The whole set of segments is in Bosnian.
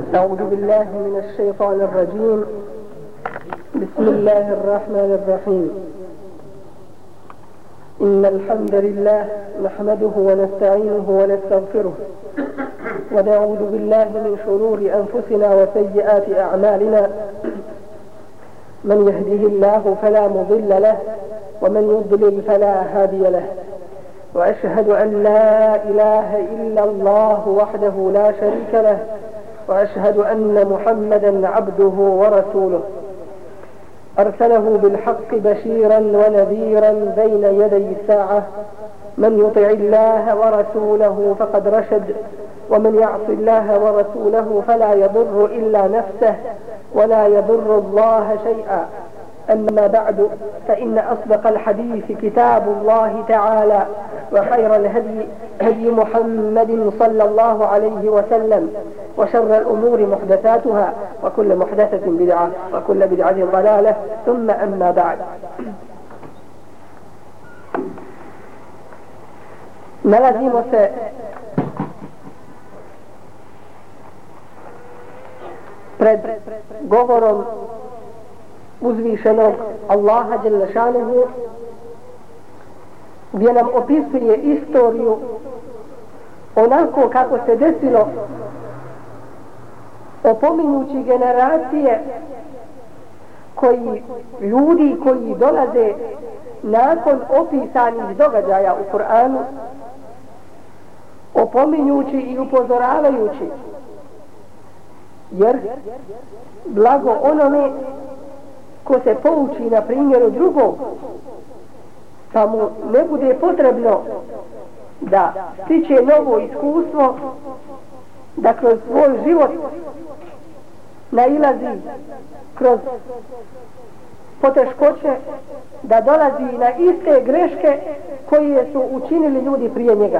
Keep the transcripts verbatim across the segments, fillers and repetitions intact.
أعوذ بالله من الشيطان الرجيم. بسم الله الرحمن الرحيم. إن الحمد لله نحمده ونستعينه ونستغفره ونعوذ بالله من شرور أنفسنا وسيئات أعمالنا. من يهده الله فلا مضل له ومن يضلل فلا هادي له، وأشهد أن لا إله إلا الله وحده لا شريك له، وأشهد أن محمدا عبده ورسوله أرسله بالحق بشيرا ونذيرا بين يدي الساعة. من يطع الله ورسوله فقد رشد، ومن يعص الله ورسوله فلا يضر إلا نفسه ولا يضر الله شيئا. أما بعد، فإن أصدق الحديث كتاب الله تعالى، وخير الهدي هدي محمد صلى الله عليه وسلم، وشر الأمور محدثاتها، وكل محدثة بدعة، وكل بدعة ضلالة، ثم أما بعد. Nalazimo se pred govorom uzvišenog Allaha dželle šanehu, gdje nam opisuje istoriju onako kako se desilo, opominjući generacije koji, ljudi koji dolaze nakon opisanih događaja u Kur'anu, opominjući i upozoravajući, jer blago onome ko se pouči na primjeru drugog, pa mu ne bude potrebno da stiče novo iskustvo, da kroz svoj život nailazi kroz poteškoće, da dolazi na iste greške koje su učinili ljudi prije njega.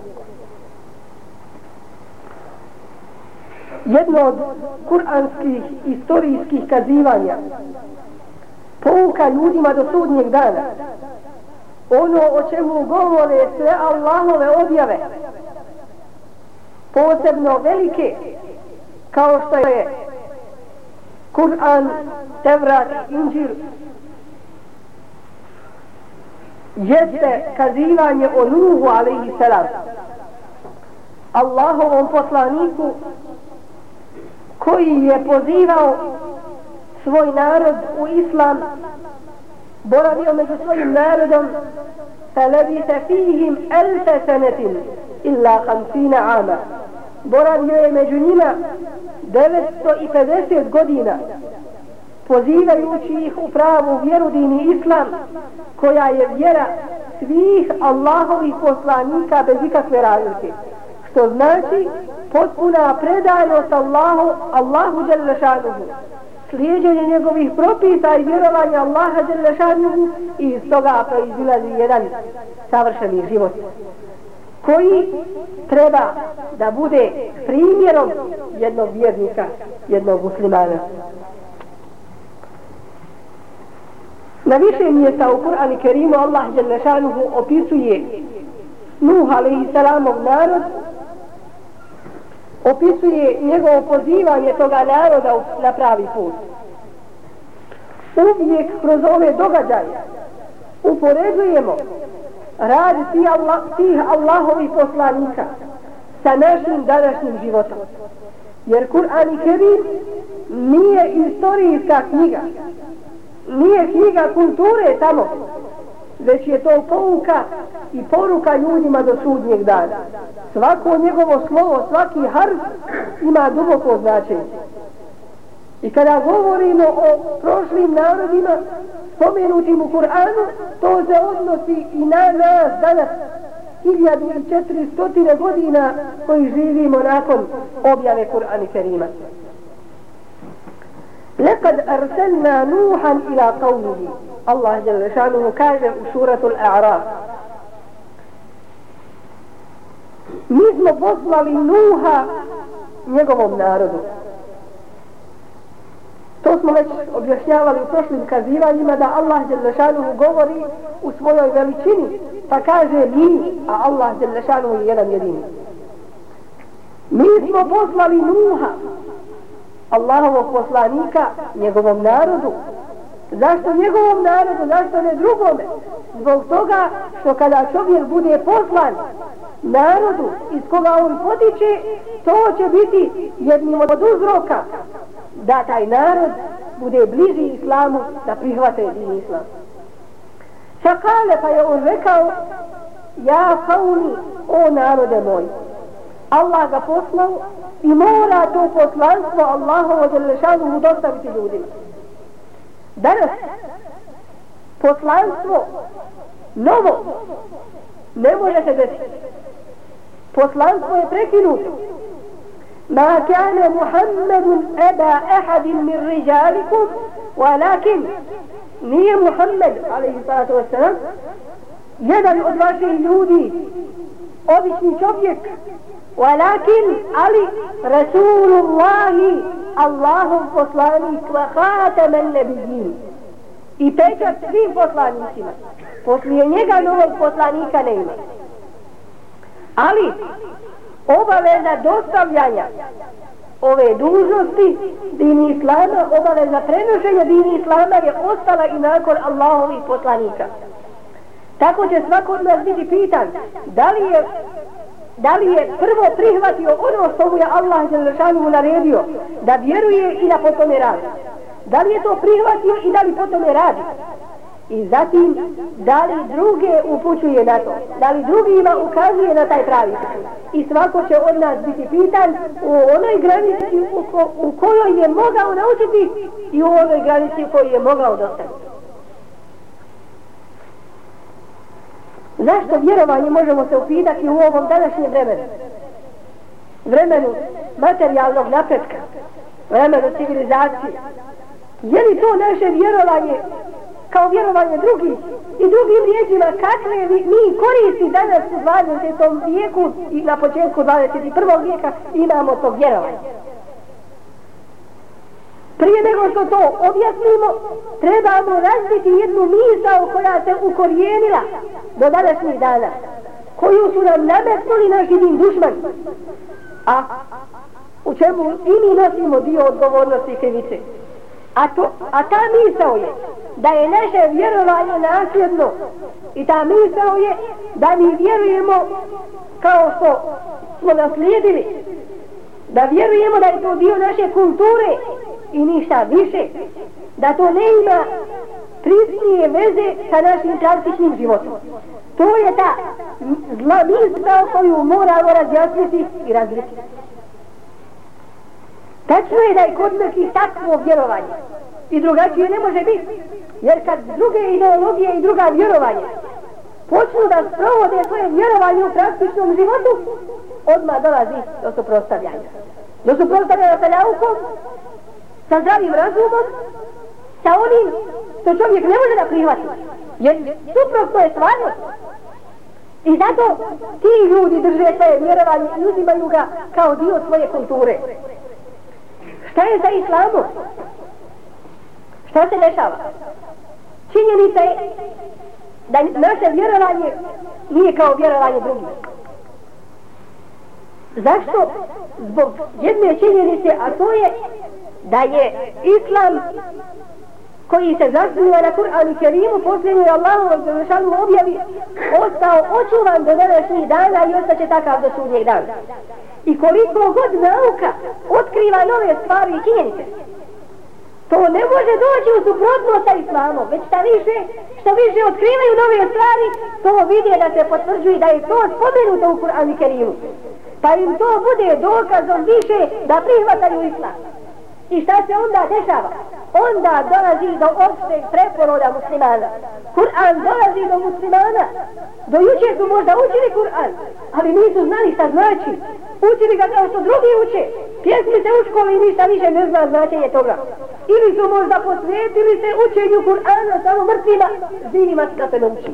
Jedno od kuranskih istorijskih kazivanja, pouka ljudima do sudnjeg dana, ono o čemu govore sve Allahove objave, posebno velike, kao što je Kur'an, Tevrat, Inđil, jeste kazivanje o Nuhu alejhi selam, Allahovom poslaniku, koji je pozivao svoj narod u islam, boravio među svojim narodom, فَلَبِثَ فِيهِمْ أَلْفَ سَنَةٍ إِلَّا خَمْسِينَ عَامًا, boravio je među njima devetsto pedeset godina, pozivajući ih u pravu vjeru dini islam, koja je vjera svih Allahovih poslanika bez ikakve razlike, što znači potpuna predanost Allahu, Allahu dželle šanuhu, slijeđenje njegovih propisa i vjerovanja Allaha dželle šanuhu, i iz toga proizilazi jedan savršeni život koji treba da bude primjerom jednog vjernika, jednog muslimana. Na više mjesta u Kur'anu Kerimu Allah dželle šanuhu opisuje Nuh alejhi selamov narod, opisuje njegovo pozivanje toga naroda na pravi put. Uvijek kroz ove događaje upoređujemo rad tih, Allah, tih Allahovih poslanika sa našim današnjim životom. Jer Kur'an Kerim nije istorijska knjiga, nije knjiga kulture tamo, već je to pouka i poruka ljudima do sudnjeg dana. Svako njegovo slovo, svaki harf ima duboko značenje. I kada govorimo o prošlim narodima spomenutim u Kur'anu, to se odnosi i na nas danas, hiljadu četiristo godina koji živimo nakon objave Kur'ana Kerima. لَقَدْ أَرْسَلْنَا نُوحًا إِلَى قَوْمِهِ, Allah dželle šanuhu kaže u suratul A'raf, mi smo poslali Nuha njegovom narodu. To smo već objašnjavali u prošlim kazivanjima, da Allah dželle šanuhu govori u svojoj veličini, pa kaže mi, a Allah dželle šanuhu je jedan jedini. Mi smo poslali Nuha Allahovog poslanika njegovom narodu. Zašto njegovom narodu, zašto ne drugome? Zbog toga što kada čovjek bude poslan narodu iz koga on potiče, to će biti jednim od uzroka da taj narod bude bliži islamu, da prihvate jedini islam. Fakale, pa je on rekao, ja kauni, o narode moj. Allah ga poslao i mora to poslanstvo Allahovo dželešanu mu dostaviti ljudima. Danas poslanstvo novo ne može se desiti. Poslanstvo je prekinuto. Ma kana Muhammedun eba ahadin min rijalikum, walakin nije Muhammed, alejhi salatu vesselam, jedan od vaših ljudi, obični čovjek, walakin ali Rasulullahi, Allahov poslanik, wa khataman nabiyyin, i pečat svim poslanicima. Poslije njega novog poslanika ne ima. Ali obaveza dostavljanja ove dužnosti dini islama, obaveza prenošenja dini islama je ostala i nakon Allahovih poslanika. Tako će svako od nas biti pitan da li je da li je prvo prihvatio ono što mu je Allah dželešanu naredio, da vjeruje i da po tome radi. Da li je to prihvatio i da li po tome radi. I zatim, da li druge upućuje na to, da li drugima ukazuje na taj pravi put. I svako će od nas biti pitan u onoj granici u, ko, u kojoj je mogao naučiti i u onoj granici u kojoj je mogao dostaviti. Zašto vjerovanje možemo se upitati u ovom današnjem vremenu? Vremenu materijalnog napretka, vremenu civilizacije. Je li to naše vjerovanje kao vjerovanje drugih i drugim riječima kakve mi koristi danas u dvadesetom vijeku i na početku dvadeset prvog vijeka imamo to vjerovanje? Prije nego što to objasnimo, trebamo razbiti jednu misao koja se ukorijenila do današnjih dana, koju su nam nametnuli naši din dušmani, a u čemu i mi nosimo dio odgovornosti i krivice. A, to, a ta misao je da je naše vjerovanje nasljedno i ta misao je da mi vjerujemo kao što smo naslijedili, da vjerujemo da je to dio naše kulture i ništa više, da to ne ima prisnije veze sa našim praktičnim životom. To je ta zla misao koju moramo razjasniti i razliti. Tačno je da je kod nekih takvo vjerovanje i drugačije ne može biti, jer kad druge ideologije i druga vjerovanje počnu da sprovode svoje vjerovanje u praktičnom životu, odmah dolazi do suprotstavljanja. Do suprotstavljanja sa naukom, sa zdravim razumom, sa onim što čovjek ne može da prihvati, jer suprotno je stvarnost. I zato ti ljudi drže svoje vjerovanje i uzimaju ga kao dio svoje kulture. Šta je sa islamom? Šta se dešava? Činjenica je da naše vjerovanje nije kao vjerovanje drugih. Zašto? Zbog jedne činjenice, a to je da je islam koji se zasniva na Kur'anu i Kerimu, posljednjoj Allahovog dželešanu objavi, ostao očuvan do današnjih dana i ostaće takav do sudnjeg dana. I koliko god nauka otkriva nove stvari i činjenice, to ne može doći u suprotnost sa islamom, već šta više, što više otkrivaju nove stvari, to vide da se potvrđuje da je to spomenuto u Kur'anu i Kerimu. Pa im to bude dokazom više da prihvataju islam. I šta se onda dešava? Onda dolazi do opšteg preporoda muslimana. Kur'an dolazi do muslimana. Do juče su možda učili Kur'an, ali nisu znali šta znači. Učili ga kao što drugi uče. Pjesmi se u školi i ništa više ne zna značenje toga. Ili su možda posvetili se učenju Kur'ana samo mrtvima, živima da se ne uči.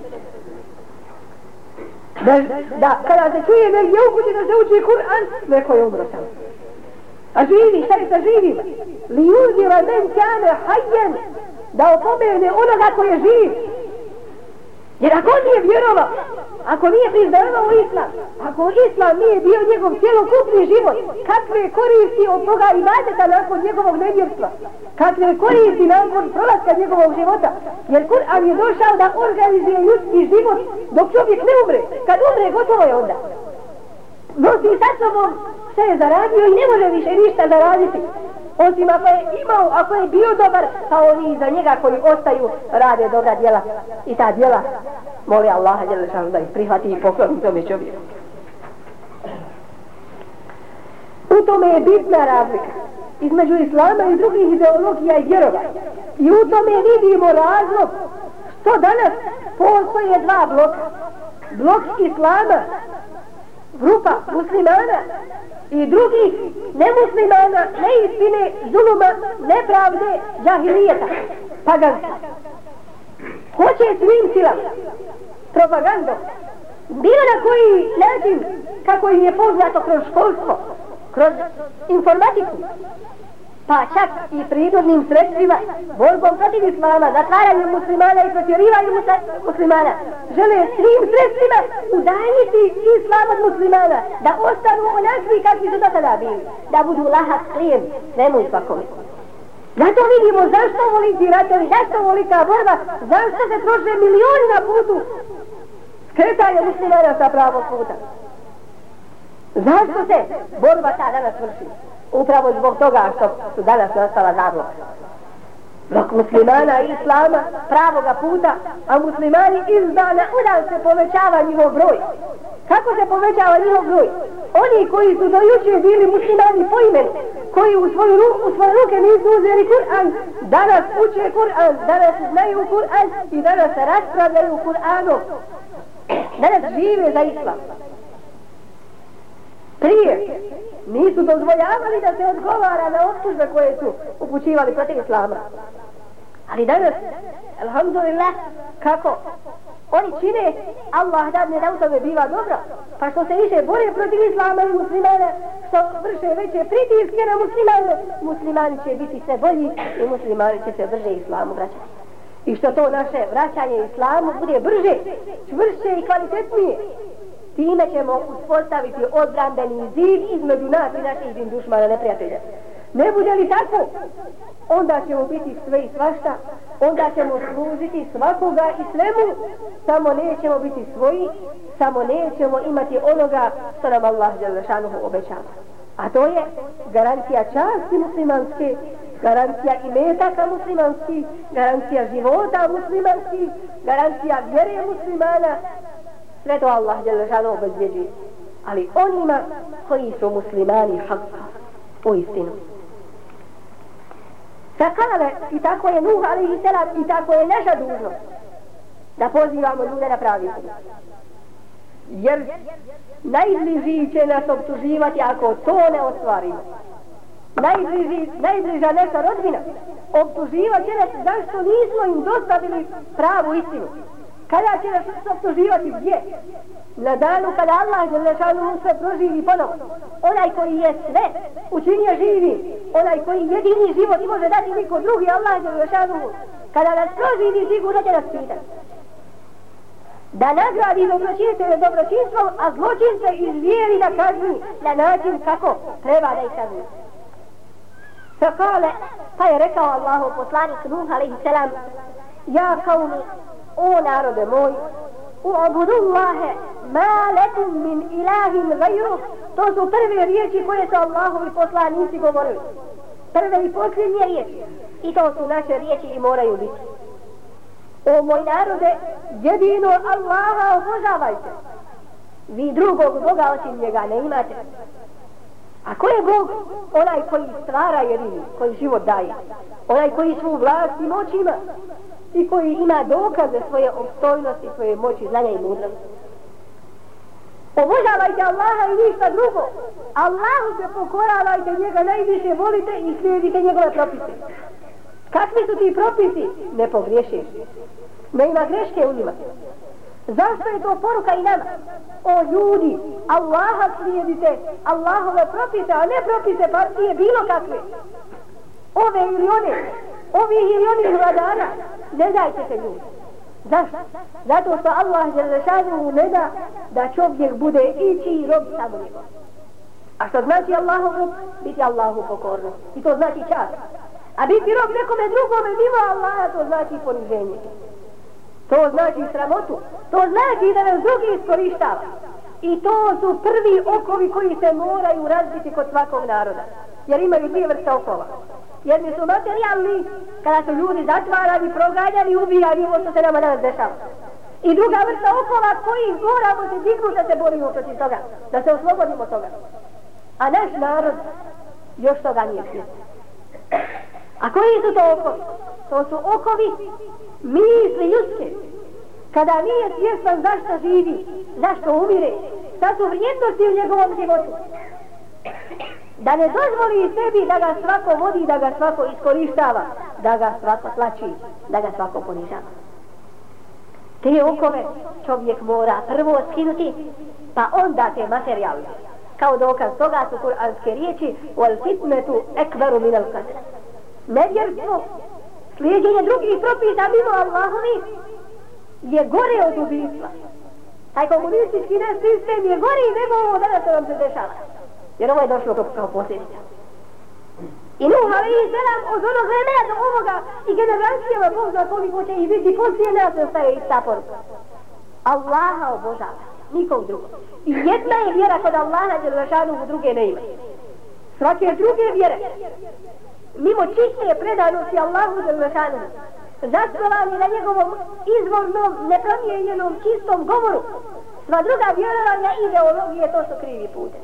Da, da, kada se čuje negdje u kući da se uči Kur'an, neko je umro tamo. A živi, šta je sa živima? Li uzira men kane hajjen, da opomene onoga ko je živ. Jer ako on nije vjerovao, ako nije priznavao islam, ako islam nije bio njegov cjelokupni život, kakve koristi od toga ibadeta nakon njegovog nevjerstva? Kakve koristi nakon prolaska njegovog života? Jer Kur'an je došao da organizuje ljudski život dok čovjek ne umre. Kad umre, gotovo je onda. Nosi sa sobom sve je zaradio i ne može više ništa zaraditi. Osim ako je imao, ako je bio dobar, pa oni za njega koji ostaju rade dobra djela. I ta djela moli Allaha da ih prihvati i pokloni tome čovjeku. U tome je bitna razlika između islama i drugih ideologija i vjerovanja. I u tome vidimo razlog što danas postoje dva bloka. Blok islama, grupa muslimana i drugih nemuslimana, neistine, zuluma, nepravde, džahilijeta, paganstva. Hoće svim silama, propagandom, bilo na koji način, kako im je poznato kroz školstvo, kroz informatiku, pa čak i prirodnim sredstvima, borbom protiv islama, zatvaranjem muslimana i protjerivanjem muslimana, žele svim sredstvima udaljiti islam od muslimana, da ostanu onakvi kakvi su do tada bili, da budu lahak klijen svemu i svakome. Zato vidimo zašto voliti ratovi, zašto volika borba, zašto se troše milioni na putu skretanja muslimana sa pravog puta. Zašto se borba ta danas vrši? Upravo zbog toga što su danas nastala zabloga. Blok muslimana i islama pravoga puta, a muslimani iz dana u dan se povećava njihov broj. Kako se povećava njihov broj? Oni koji su do juče bili muslimani po imenu, koji u svoju, ru, u svoje ruke nisu uzeli Kur'an, danas uče Kur'an, danas znaju Kur'an i danas se raspravljaju Kur'anom. Danas žive za islam. Prije nisu dozvoljavali da se odgovara na optužbe koje su upućivali protiv islama. Ali danas, alhamdulillah, kako oni čine, Allah dadne da u tome biva dobro, pa što se više bore protiv islama i muslimana, što vrše veće pritiske na muslimane, muslimani će biti sve bolji i muslimani će se brže islamu vraćati. I što to naše vraćanje islamu bude brže, čvršće i kvalitetnije. Time ćemo uspostaviti odbrambeni zid između nas i naših dušmana neprijatelja. Ne bude li tako, onda ćemo biti sve i svašta, onda ćemo služiti svakoga i svemu, samo nećemo biti svoji, samo nećemo imati onoga što nam Allah dželešanuhu obećava. A to je garancija časti muslimanske, garancija imetaka muslimanskih, garancija života muslimanskih, garancija vjere muslimana. Sve to Allah dželešanuhu obezbjeđuje. Ali onima koji su muslimani hakka, u istinu. Sakale, i tako je Nuh alejhi selam, i tako je naša dužnost da pozivamo ljude na pravi put. Jer najbliži će nas optuživati ako to ne ostvarimo. Najbliži, najbliža naša rodbina optuživat će nas zašto nismo im dostavili pravu istinu. Kada će nas optuživati gdje? Na danu kada Allah dželešanuhu sve proživi ponovo. Onaj koji je sve učinio živi, onaj koji jedini život može dati niko drugi, Allah dželešanuhu, kada nas proživi sigurno će nas pitati. Da nagradi dobročinitelje dobročinstvom, a zločince izvijeli da kazni na način kako treba da ih kazni. Fakale, pa je rekao Allahu poslanik Nuh alejhi selam: Ja kaumi, o narode moj, u'budullahe ma lakum min ilahin gajru. To su prve riječi koje su Allahovi poslanici govorili. Prve i posljednje riječi. I to su naše riječi i moraju biti. O moj narode, jedino Allaha obožavajte. Vi drugog Boga osim njega ne imate. A ko je Bog? Onaj koji stvara jedini, koji život daje. Onaj koji svu vlast i moć ima. I koji ima dokaze svoje opstojnosti, svoje moći, znanja i mudrosti. Obožavajte Allaha i ništa drugo. Allahu se pokoravajte, njega najviše volite i slijedite njegove propise. Kakvi su ti propisi? Ne pogriješiš. Ne ima greške u njima. Zašto je to poruka i nama? O ljudi, Allaha slijedite, Allahove propise, a ne propise partije bilo kakve. Ove ili one, ovih ili onih vladara, ne dajte se ljudi. Zašto? Zato što Allah Đelešanu ne da da čovjek bude ići i rob samo njegov. A što znači Allahov rob? Biti Allahu pokorno. I to znači čast. A biti rob nekome drugome mimo Allaha, to znači poniženje. To znači sramotu. To znači da nas drugi iskorištava. I to su prvi okovi koji se moraju razbiti kod svakog naroda. Jer imaju dvije vrste okova. Jedni su materijalni, kada su ljudi zatvarani, proganjani, ubijani, ovo što se nama danas dešava. I druga vrsta okova koji moramo se dignuti da se borimo protiv toga. Da se oslobodimo toga. A naš narod još toga nije svjestan. A koji su to okovi? To su okovi misli ljudske. Kada nije svjestan zašto živi, zašto umire, šta su vrijednosti u njegovom životu. Da ne dozvoli sebi da ga svako vodi, da ga svako iskorištava, da ga svako tlači, da ga svako ponižava. Te okove čovjek mora prvo skinuti, pa onda te materijalne. Kao dokaz toga su kuranske riječi wal fitnetu ekbaru minal qatl. Nevjerstvo, slijeđenje drugih propisa mimo Allahovi je gore od ubijstva. Taj komunistički naš sistem je gori nego ovo danas što nam se dešava. Jer ovo je došlo kao posljedica. I Nuh alejhi selam od onog vremena do ovoga i generacijama Bog zna koliko će ih biti poslije nas ostaje ista poruka. Allaha obožava, nikog drugog. I jedna je vjera kod Allaha Đelešanuhu, druge ne ima. Svake druge vjere, mimo čiste predanosti Allahu Đelešanuhu, zasnovani na njegovom izvornom, nepromijenjenom, čistom govoru, sva druga vjerovanja i ideologije, to su krivi pute.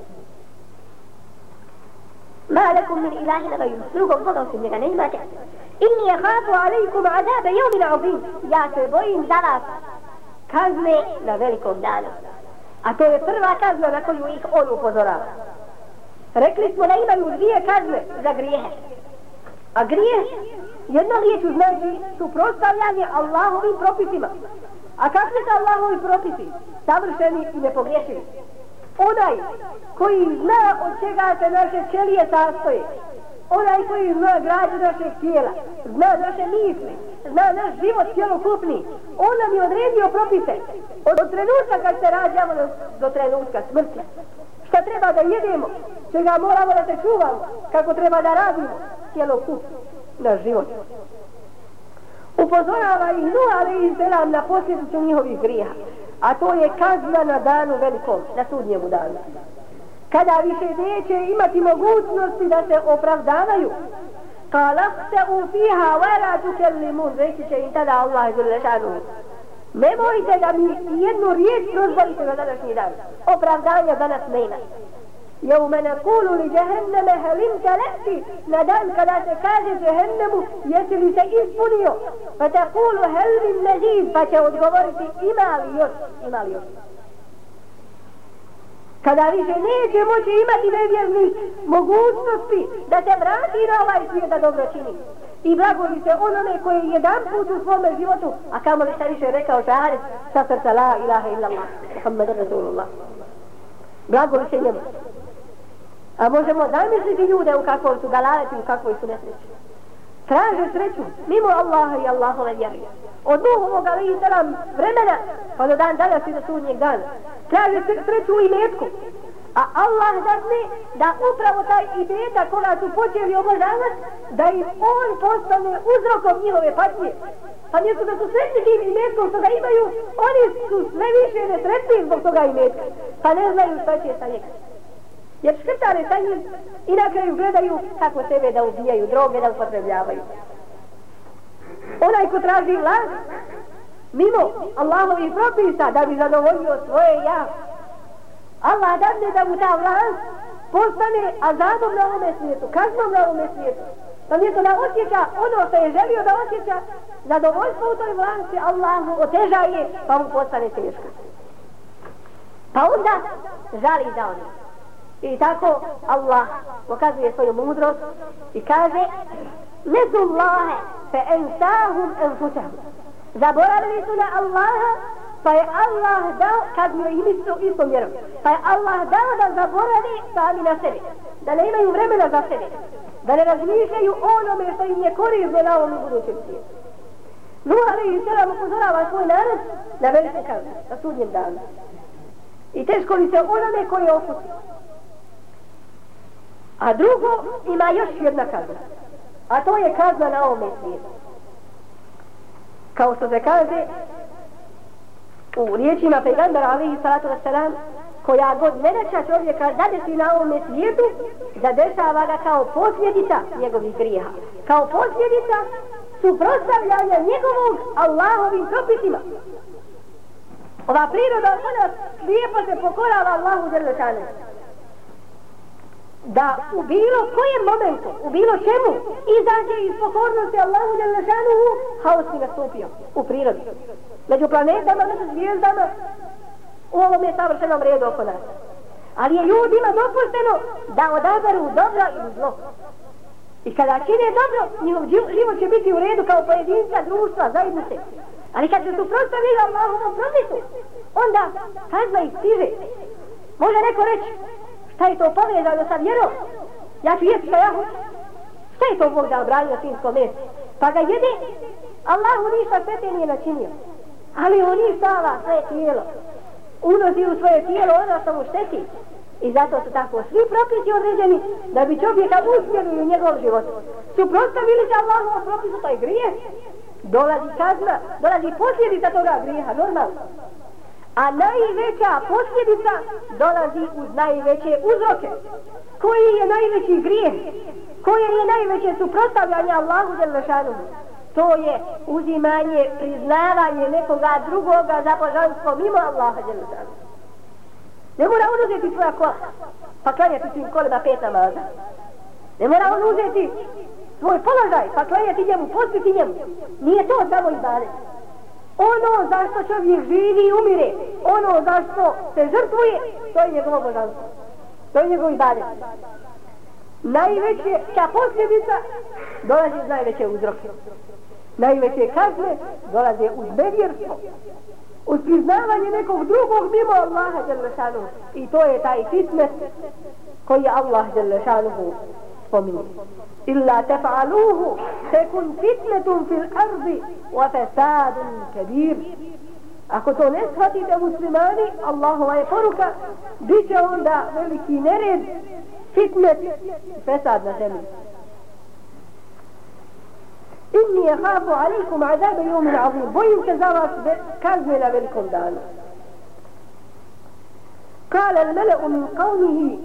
Ma lakum min ilahin gajru, drugog Boga osim njega ne imate. Inni jehafu alaikum azabe jevmin azim, ja se bojim za vas kazne na velikom danu. A to je prva kazna na koju ih on upozorava. Rekli smo da imaju dvije kazne za grijehe. A grijeh, jednom riječu znači suprotstavljanje Allahovim propisima. A kakvi su Allahovi propisi? Savršeni i nepogrešivi. Onaj koji zna od čega se naše ćelije sastoje, onaj koji zna građu našeg tijela, zna naše misli, zna naš život cjelokupni, on nam je odredio propise od, od trenutka kad se rađamo do, do trenutka smrti. Šta treba da jedemo, čega moramo da se čuvamo, kako treba da radimo cjelokupni naš život. Upozorava ih Nuh alejhi selam na posljedicu njihovih grijeha, a to je kazna na danu velikom, na sudnjemu danu. Kada više neće imati mogućnosti da se opravdavaju, kalahte u fiha wala tukellimun, reći će im tada Allah Đelešanuhu, nemojte da mi jednu riječ prozvolite na današnji dan. Opravdanja danas nema. Jevme nakulu li džehenneme helim teleti, na dan kada se kaže džehennemu, jesi li se ispunio? Pa takulu hel min mezid, pa će odgovoriti ima li još, ima li još. Kada više neće moći imati nevjernih mogućnosti da se vrati na ovaj svijet da dobro čini. I blagoli se onome koji je jedan put u svome životu, a kamo li šta više rekao šahadet, sa srca la ilaha illallah, Muhammed Rasulullah. Blagoli se njemu. A možemo zamisliti ljude u kakvoj su galaleti, u kakvoj su nesreći. Traže sreću mimo Allaha i Allahove vjeri. Od Nuhovog alejhi selam vremena pa do dan danas i do sudnjeg dana. Traže sreću u imetku. A Allah dadne da upravo taj imetak koga su počeli obožavati, da im on postane uzrokom njihove patnje. Pa mjesto da su sretni tim imetkom što ga imaju, oni su sve više nesretni zbog toga imetka. Pa ne znaju šta će sa njega. Jer škrtare sa njim i na kraju gledaju kako sebe da ubijaju, droge da upotrebljavaju. Onaj ko traži vlast mimo Allahovih propisa da bi zadovoljio svoje ja, Allah dadne da mu ta vlast postane azabom na ovome svijetu, kaznom na ovome svijetu. Pa mjesto da osjeća ono što je želio da osjeća, zadovoljstvo u toj vlasti Allah mu oteža je, pa mu postane teško. Pa onda žali za ono. I tako Allah pokazuje svoju mudrost i kaže nezu Allahe fe ensahum enfusahum. Zaboravili su na Allaha, pa je Allah dao, kaznio im isto, istom vjerom, pa je Allah dao da zaboravi sami na sebi, da ne imaju vremena za sebe, da ne razmišljaju onome što im je korisno na ovom budućem svijetu. Nuh alejhi selam upozorava svoj narod na veliku kaznu, na sudnjem danu. I teško li se onome koji je opusti. A drugo, ima još jedna kazna. A to je kazna na ovome svijetu. Kao što se kaže u riječima pejgambera alejhi salatu vesselam, koja god nedaća čovjeka zadesi na ovome svijetu, zadešava ga kao posljedica njegovih grijeha. Kao posljedica suprotstavljanja njegovog Allahovim propisima. Ova priroda ona lijepo se pokorava Allahu dželle. Da u bilo kojem momentu, u bilo čemu, izađe iz pokornosti Allahu dželle šanuhu, haos bi nastupio u prirodi. Među planetama, među zvijezdama, u ovom je savršenom redu oko nas. Ali je ljudima dopušteno da odaberu dobro ili zlo. I kada čine dobro, njihov život će biti u redu kao pojedinca, društva, zajednice. Ali kad se suprotstavljaju Allahovom propisu, onda kazna ih stiže. Može neko reći, šta je to povezano sa vjerom? Ja ću jesti šta ja hoću. Šta je to Bog da obranio svinjsko meso? Pa ga jede, Allahu ništa svete nije načinio. Ali on uništava svoje tijelo. Unosi u svoje tijelo ono što mu šteti. I zato su tako svi propisi određeni da bi čovjeka uspjeli u njegovom životu. Suprotstavili se Allahovom propisu, to je grijeh. Dolazi kazna, dolazi posljedica toga grijeha, normalno. A najveća posljedica dolazi uz najveće uzroke. Koji je najveći grijeh? Koje je najveće suprotstavljanje Allahu dželle šanuhu? To je uzimanje, priznavanje nekoga drugoga za božanstvo mimo Allaha dželle šanuhu. Ne mora on uzeti svoja kola, pa klanjati tim kolima pet namaza. Ne mora on uzeti svoj položaj, pa klanjati njemu, postiti njemu. Nije to samo ibadet. Ono zašto čovjek živi i umire, ono zašto se žrtvuje, to je njegovo božanstvo. To je njegov ibadet. Najveća posljedica dolazi iz najveće uzroke. Najveće kazne dolaze uz nevjerstvo. Uz priznavanje nekog drugog mimo Allaha dželle šanuhu. I to je taj fitnet koji Allah dželle šanuhu spominje. Illa tef'aluhu tekun fitnetum fil ardi wa fasadun kabir. Ako to ne shvatite muslimani, Allahova je poruka, bit će onda veliki nered, fitnet i fesad na zemlji. Inni jehafu alaikum azabe jomin azim. Bojim se za vas kazne na velikom danu. Kale al-meleu min qavmihi.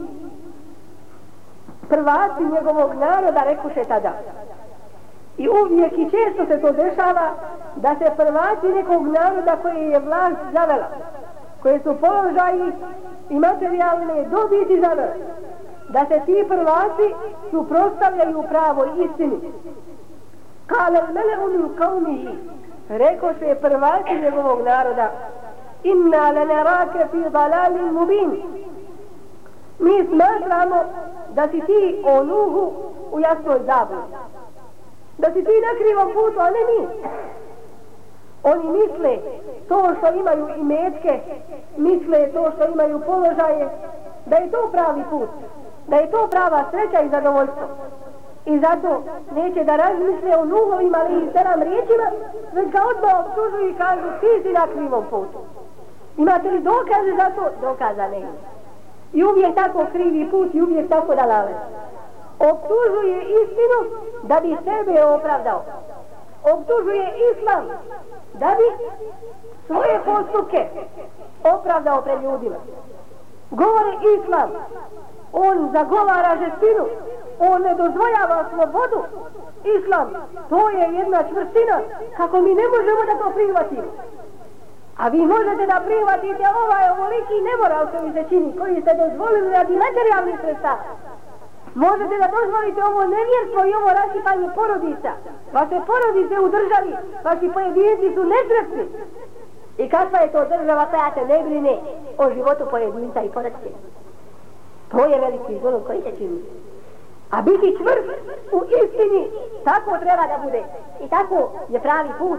Prvaci njegovog naroda rekuše tada. I uvijek i često se to dešava da se prvaci nekog naroda koje je vlast zavela, koje su položaji i materijalne dobiti zavela, da se ti prvaci suprotstavljaju pravoj istini. Kale al-meleu min qavmihi. Rekoše prvaci njegovog naroda, inna lanarake fi dalalin mubin. Mi smatramo da si ti o Nuhu u jasnoj zabludi. Da si ti na krivom putu, a ne mi. Oni misle to što imaju imetke, misle to što imaju položaje, da je to pravi put, da je to prava sreća i zadovoljstvo. I zato neće da razmisle o Nuhovim alejhi selam riječima, već ga odmah optužuju i kažu ti si na krivom putu. Imate li dokaze za to? Dokaza nema. I uvijek tako krivi put i uvijek tako dalale. Optužuje istinu da bi sebe opravdao. Optužuje islam da bi svoje postupke opravdao pred ljudima. Govore islam, on zagovara žestinu, on ne dozvoljava slobodu. Islam, to je jedna čvrstina, kako mi ne možemo da to prihvatimo. A vi možete da prihvatite ovaj ovoliki nemoral koji se čini, koji ste dozvolili radi materijalnih sredstava. Možete da dozvolite ovo nevjerstvo i ovo rasipanje porodica. Vaše porodice u državi, vaši pojedinci su nesretni. I kakva je to država koja se ne brine o životu pojedinca i porodice? To je veliki zulum koji se čini. A biti čvrst u istini, tako treba da bude. I tako je pravi put.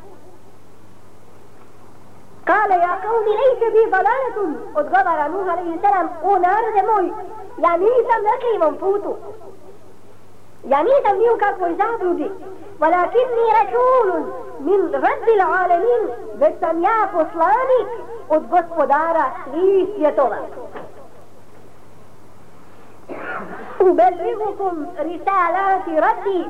Kale, ja kaumi lejte bi dalaletun, odgovara Nuh alejhi selam, o narode moj, ja nisam na krivom putu. Ja nisam ni u kakvoj zabludi. Walakinni rasulun min rabbil alamin, već sam ja poslanik od gospodara svih svjetova. Ubeligukum risalati rabbi,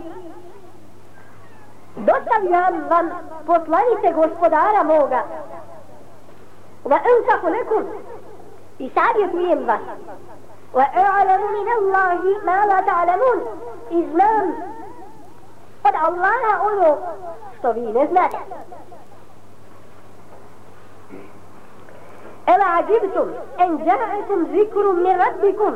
dostavljam vam poslanice gospodara moga. Wa ansahu lakum, i savjetujem vas. Wa a'lamu min Allahi ma la ta'lamun, i znam od Allaha ono što vi ne znate. Ela ajibtum en ja'akum zikrum min rabbikum,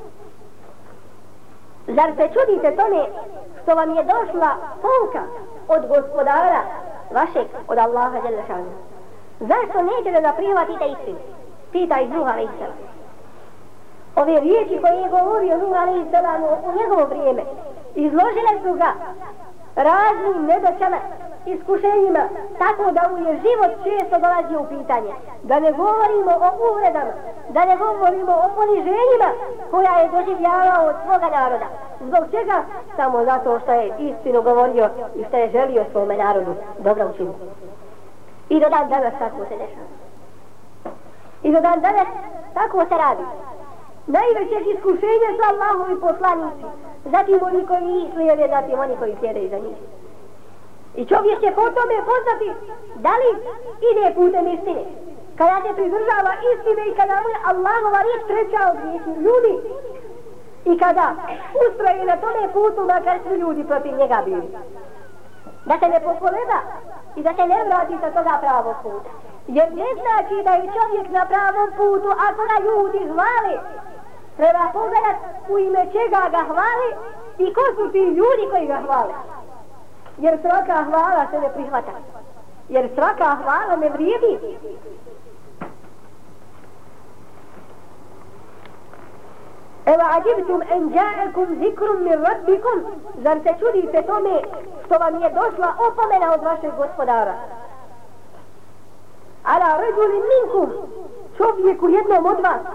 zar se čudite tome što vam je došla pouka od gospodara vašeg, od Allaha dželle šanuhu? Zašto nećete da prihvatite istinu? Pita iz Nuh alejhi selam. Ove riječi koje je govorio Nuh alejhi selam u njegovo vrijeme izložile su ga raznim nedaćama, iskušenjima, tako da mu je život često dolazio u pitanje. Da ne govorimo o uvredama, da ne govorimo o poniženjima koja je doživljavao od svoga naroda. Zbog čega? Samo zato što je istinu govorio i što je želio svome narodu dobro učiniti. I do dan danas tako se dešava. I do dan danas tako se radi. Najvećeg iskušenja su Allahovi poslanici, zatim oni koji slijede, zatim oni koji slijede iza njih. I čovjek će po tome poznati da li ide putem istine. Kada se pridržava istine i kada mu je Allahova riječ treća od riječi ljudi. I kada ustraje na tome putu makar svi ljudi protiv njega bili. Da se ne pokoleba i da se ne vrati sa toga pravog puta. Jer ne znači da je čovjek na pravom putu ako ga ljudi hvale. Treba pogledat u ime čega ga hvale i ko su ti ljudi koji ga hvale. Jer svaka hvala se ne prihvata. Jer svaka hvala ne vrijedi. Evo ajibtum en ja'akum zikrum min rabbikum, zar se čudite tome što vam je došla opomena od vašeg gospodara? Ala rajulin minkum, čovjeku jednom od vas,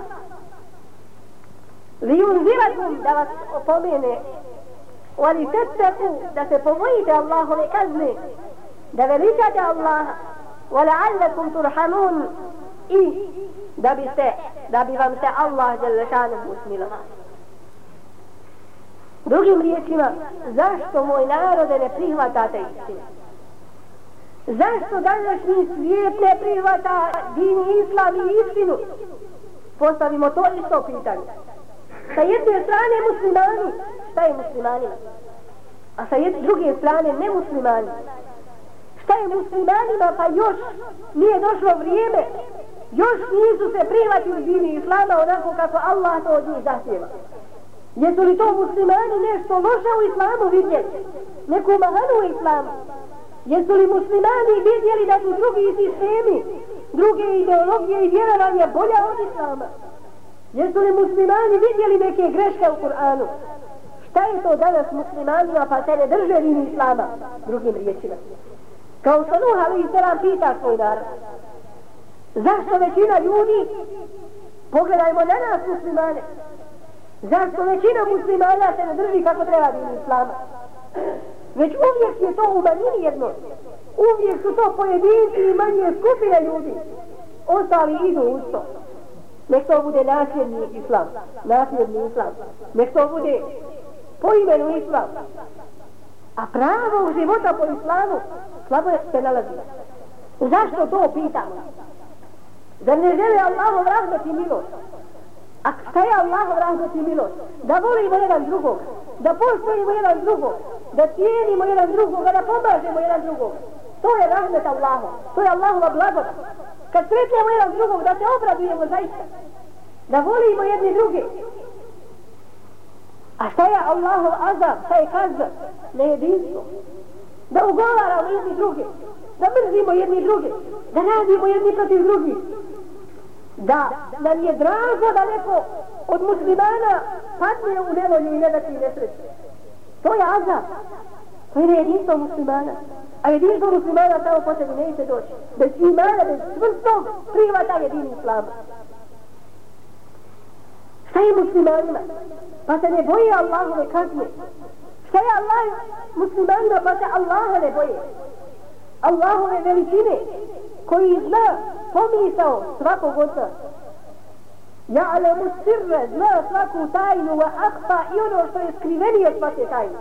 lijunzirakum, da vas opomene, ali tettaku, da se pobojite Allahove kazne, da veličate Allaha, wala'allakum turhamun, i da bi se, da bi vam se Allah dželle šanuhu usmilovao. Drugim riječima, zašto moj narode ne prihvatate istinu? Zašto današnji svijet ne prihvata din i islam i istinu? Postavimo to isto pitanje. Sa jedne strane muslimani, šta je muslimanima? A sa jedne druge strane nemuslimani. Šta je muslimanima, pa još nije došlo vrijeme, još nisu se prihvatili dini islama onako kako Allah to od njih zahtjeva. Jesu li to muslimani nešto loše u islamu vidjeli? Neku mahanu u islamu? Jesu li muslimani vidjeli da su drugi sistemi, druge ideologije i vjerovanje bolja od islama? Jesu li muslimani vidjeli neke greške u Kur'anu? Šta je to danas muslimanima pa se ne drže dini islama? Drugim riječima. Kao što Nuh alejhi selam pita svoj narod. Zašto većina ljudi, pogledajmo na nas muslimane, zašto većina muslimana se ne drži kako treba dini islama? Već uvijek je to u manjini jedno. Uvijek su to pojedinci i manje skupine ljudi. Ostali idu uz to. Nek to bude nasljedni islam. Nasljedni islam. Nek to bude po imenu islam. A pravo života po islamu slabo se nalazi. Zašto to pitamo? Zar ne žele Allahov rahmet i milost? A šta je Allahov rahmet i milost? Da volimo jedan drugog, da poštojimo jedan drugog, da cijenimo jedan drugog, da pomažemo jedan drugog. To je rahmet Allahov, to je Allahova blagodat. Kad sretnemo jedan drugog, da se obradujemo zaista, da volimo jedni druge. A šta je Allahov azab, šta je kazna? Nejedinstvo. Da ugovaramo jedni druge, da mrzimo jedni druge, da radimo jedni protiv drugih. Da nam je drago da neko od muslimana padne u nevolju i nedaći i nesreći. To je azab. To je nejedinstvo muslimana. A jedinstvo muslimana samo po sebi neće doći. Bez imana, bez čvrstog prihvata jedini islama. Šta je muslimanima? Pa se ne boje Allahove kazne. Šta je Allah muslimanima pa se Allaha ne boje? Allahove veličine koji zna pomisao svakog od nas. Ja'lamu sirre, zna svaku tajnu wa akfa i ono što je skrivenije od svake tajne.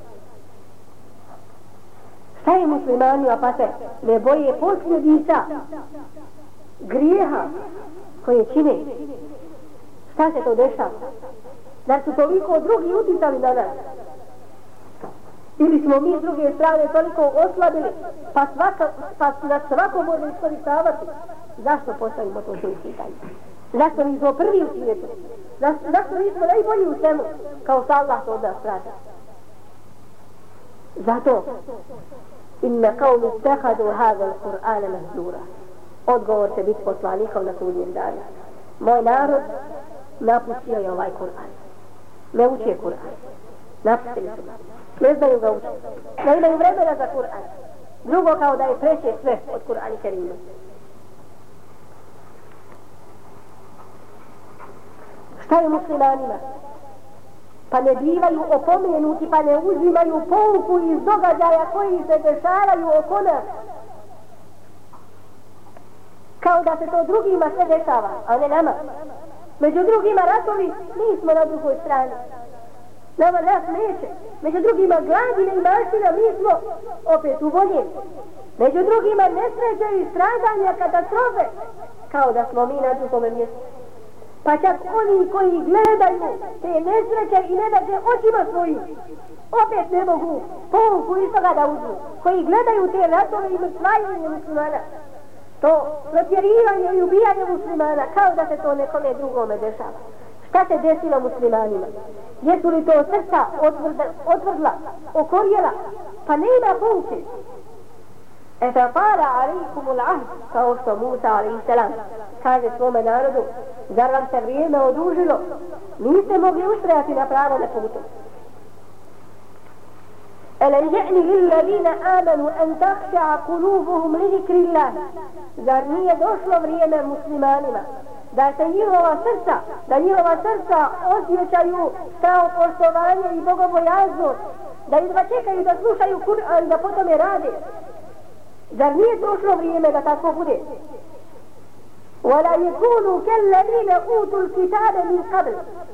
Šta je muslimanima pa se ne boje posljedica grijeha koje čine? Šta se to dešava? Zar su toliko drugi uticali na nas? Ili smo mi s druge strane toliko oslabili, pa, svaka, pa nas svako može iskoristiti? Zašto postavimo to što pitanje? Zašto nismo prvi u svijetu? Zašto, zašto nismo najbolji u svemu? Kao što Allah to od nas traži. Zato inna qawmi ittakhadu hadha al-Qur'ana mahjura. Odgovor će biti poslanikom na sudnjem danu. Moj narod napustio je ovaj Kur'an. Ne uči je Kur'an. Napustili su ga. Ne znaju ga učiti. Ne imaju vremena za Kur'an. Drugo kao da je preće sve od Kur'ana Kerima. Šta je muslimanima? Pa ne bivaju opomenuti, pa ne uzimaju pouku iz događaja koji se dešavaju oko nas. Kao da se to drugima sve dešava, a ne nama. Među drugima ratovi, mi smo na drugoj strani. Nama nas neće. Među drugima gladine i mašina, mi smo opet u volje. Među drugima nesreće i stradanja, katastrofe, kao da smo mi na drugome mjestu. Pa čak oni koji gledaju te nesreće i ne daže očima svojim, opet ne mogu pouku iz toga da uzmu. Koji gledaju te ratove i mrtvajanje muslimana, to protjerivanje i ubijanje muslimana, kao da se to nekome drugome dešava. Šta se desilo muslimanima? Jesu li to srca otvrdla, okorjela? Pa ne ima pouke. Efe para alaikumul ahd, kao što Musa alaihi salam kaže svome narodu, zar vam se vrijeme odužilo? Niste mogli ustrajati na pravome putu. Elem je'ni lillazina amanu an takhsha'a qulubuhum li zikrillah. Zar nije došlo vrijeme muslimanima da se njihova srca, da njihova srca osjećaju kao poštovanje i bogobojaznost, da jedva čekaju da slušaju Kur'an i da potom je rade? Zar nije došlo vrijeme da tako bude? وَلَا يَكُونُوا كَالَّذِينَ أُوتُوا الْكِتَابَ مِنْ قَبْلِ.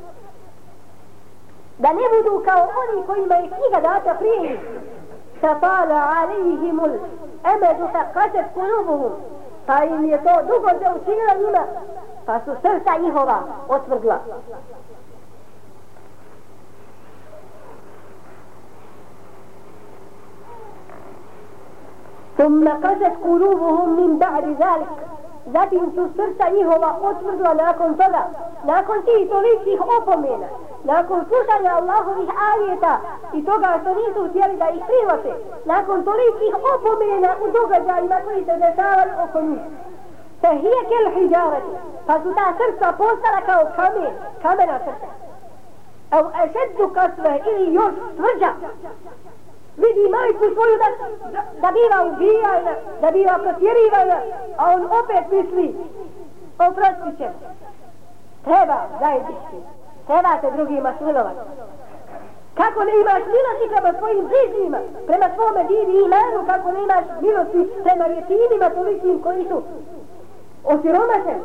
Da ne budu kao oni kojima je knjiga data prije. فَطَالَ عَلَيْهِمُ الْأَمَدُ فَقَسَتْ قُلُوبُهُمْ. Pa im je to dugo se učinilo njima, pa su srca njihova otvrdla. ثُمَّ قَسَتْ قُلُوبُهُمْ مِنْ بَعْدِ ذَلِكَ. Zatim su srca njihova otvrdla nakon toga, nakon tih tolikih opomena, nakon slušanja Allahovih ajeta i toga što nisu htjeli da ih prihvate, nakon tolikih opomena u događajima koji se dešavaju oko njih. Fahije kel hijarati, pa su ta srca postala kao kamen, kamena srca. Au ešeddu kasve ili još tvrđa. Vidi majku svoju da, da, da biva ubijana, da biva protjerivana, a on opet misli, oprostit ćemo. Treba zajednički, trebate drugima smilovati. Kako ne imaš milosti prema svojim bližnjima, prema svome divi i imanu, kako ne imaš milosti prema jetinima tolikim koji su osiromašeni.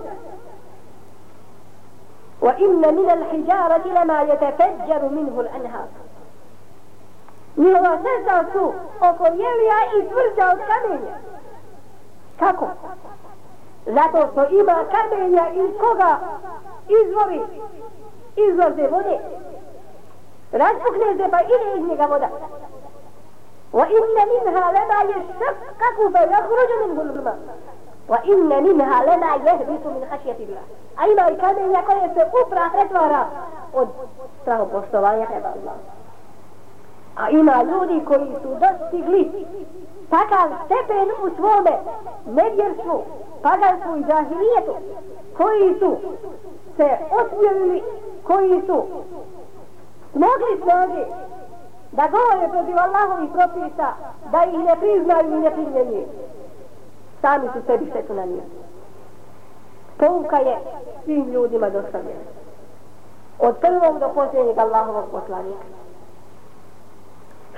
Wa inna min al-hijarati lama yatafajjaru minhu al-anhar. Njihova srca su okorjelija i tvrđa od kamenja. Kako? Zato što ima kamenja iz koga izvori, izlaze vode. Raspukne se pa ide iz njega voda. وَإِنَّ مِنْهَا لَمَا يَشَّقَّقُ فَيَخْرُجُ مِنْهُ الْمَاءُ وَإِنَّ مِنْهَا لَمَا يَهْبِطُ مِنْ خَشْيَةِ اللَّهِ. A ima i kamenja koje se upra pretvara od strahopoštovanja prema Allahu. A ima ljudi koji su dostigli takav stepen u svome nevjerstvu, paganstvu i džahilijetu, koji su se osmjelili, koji su smogli snage da govore protiv Allahovih propisa, da ih ne priznaju i ne primjenjuju. Sami su sebi štetu nanijeli. Pouka je svim ljudima dostavljena. Od prvog do posljednjeg Allahovog poslanika.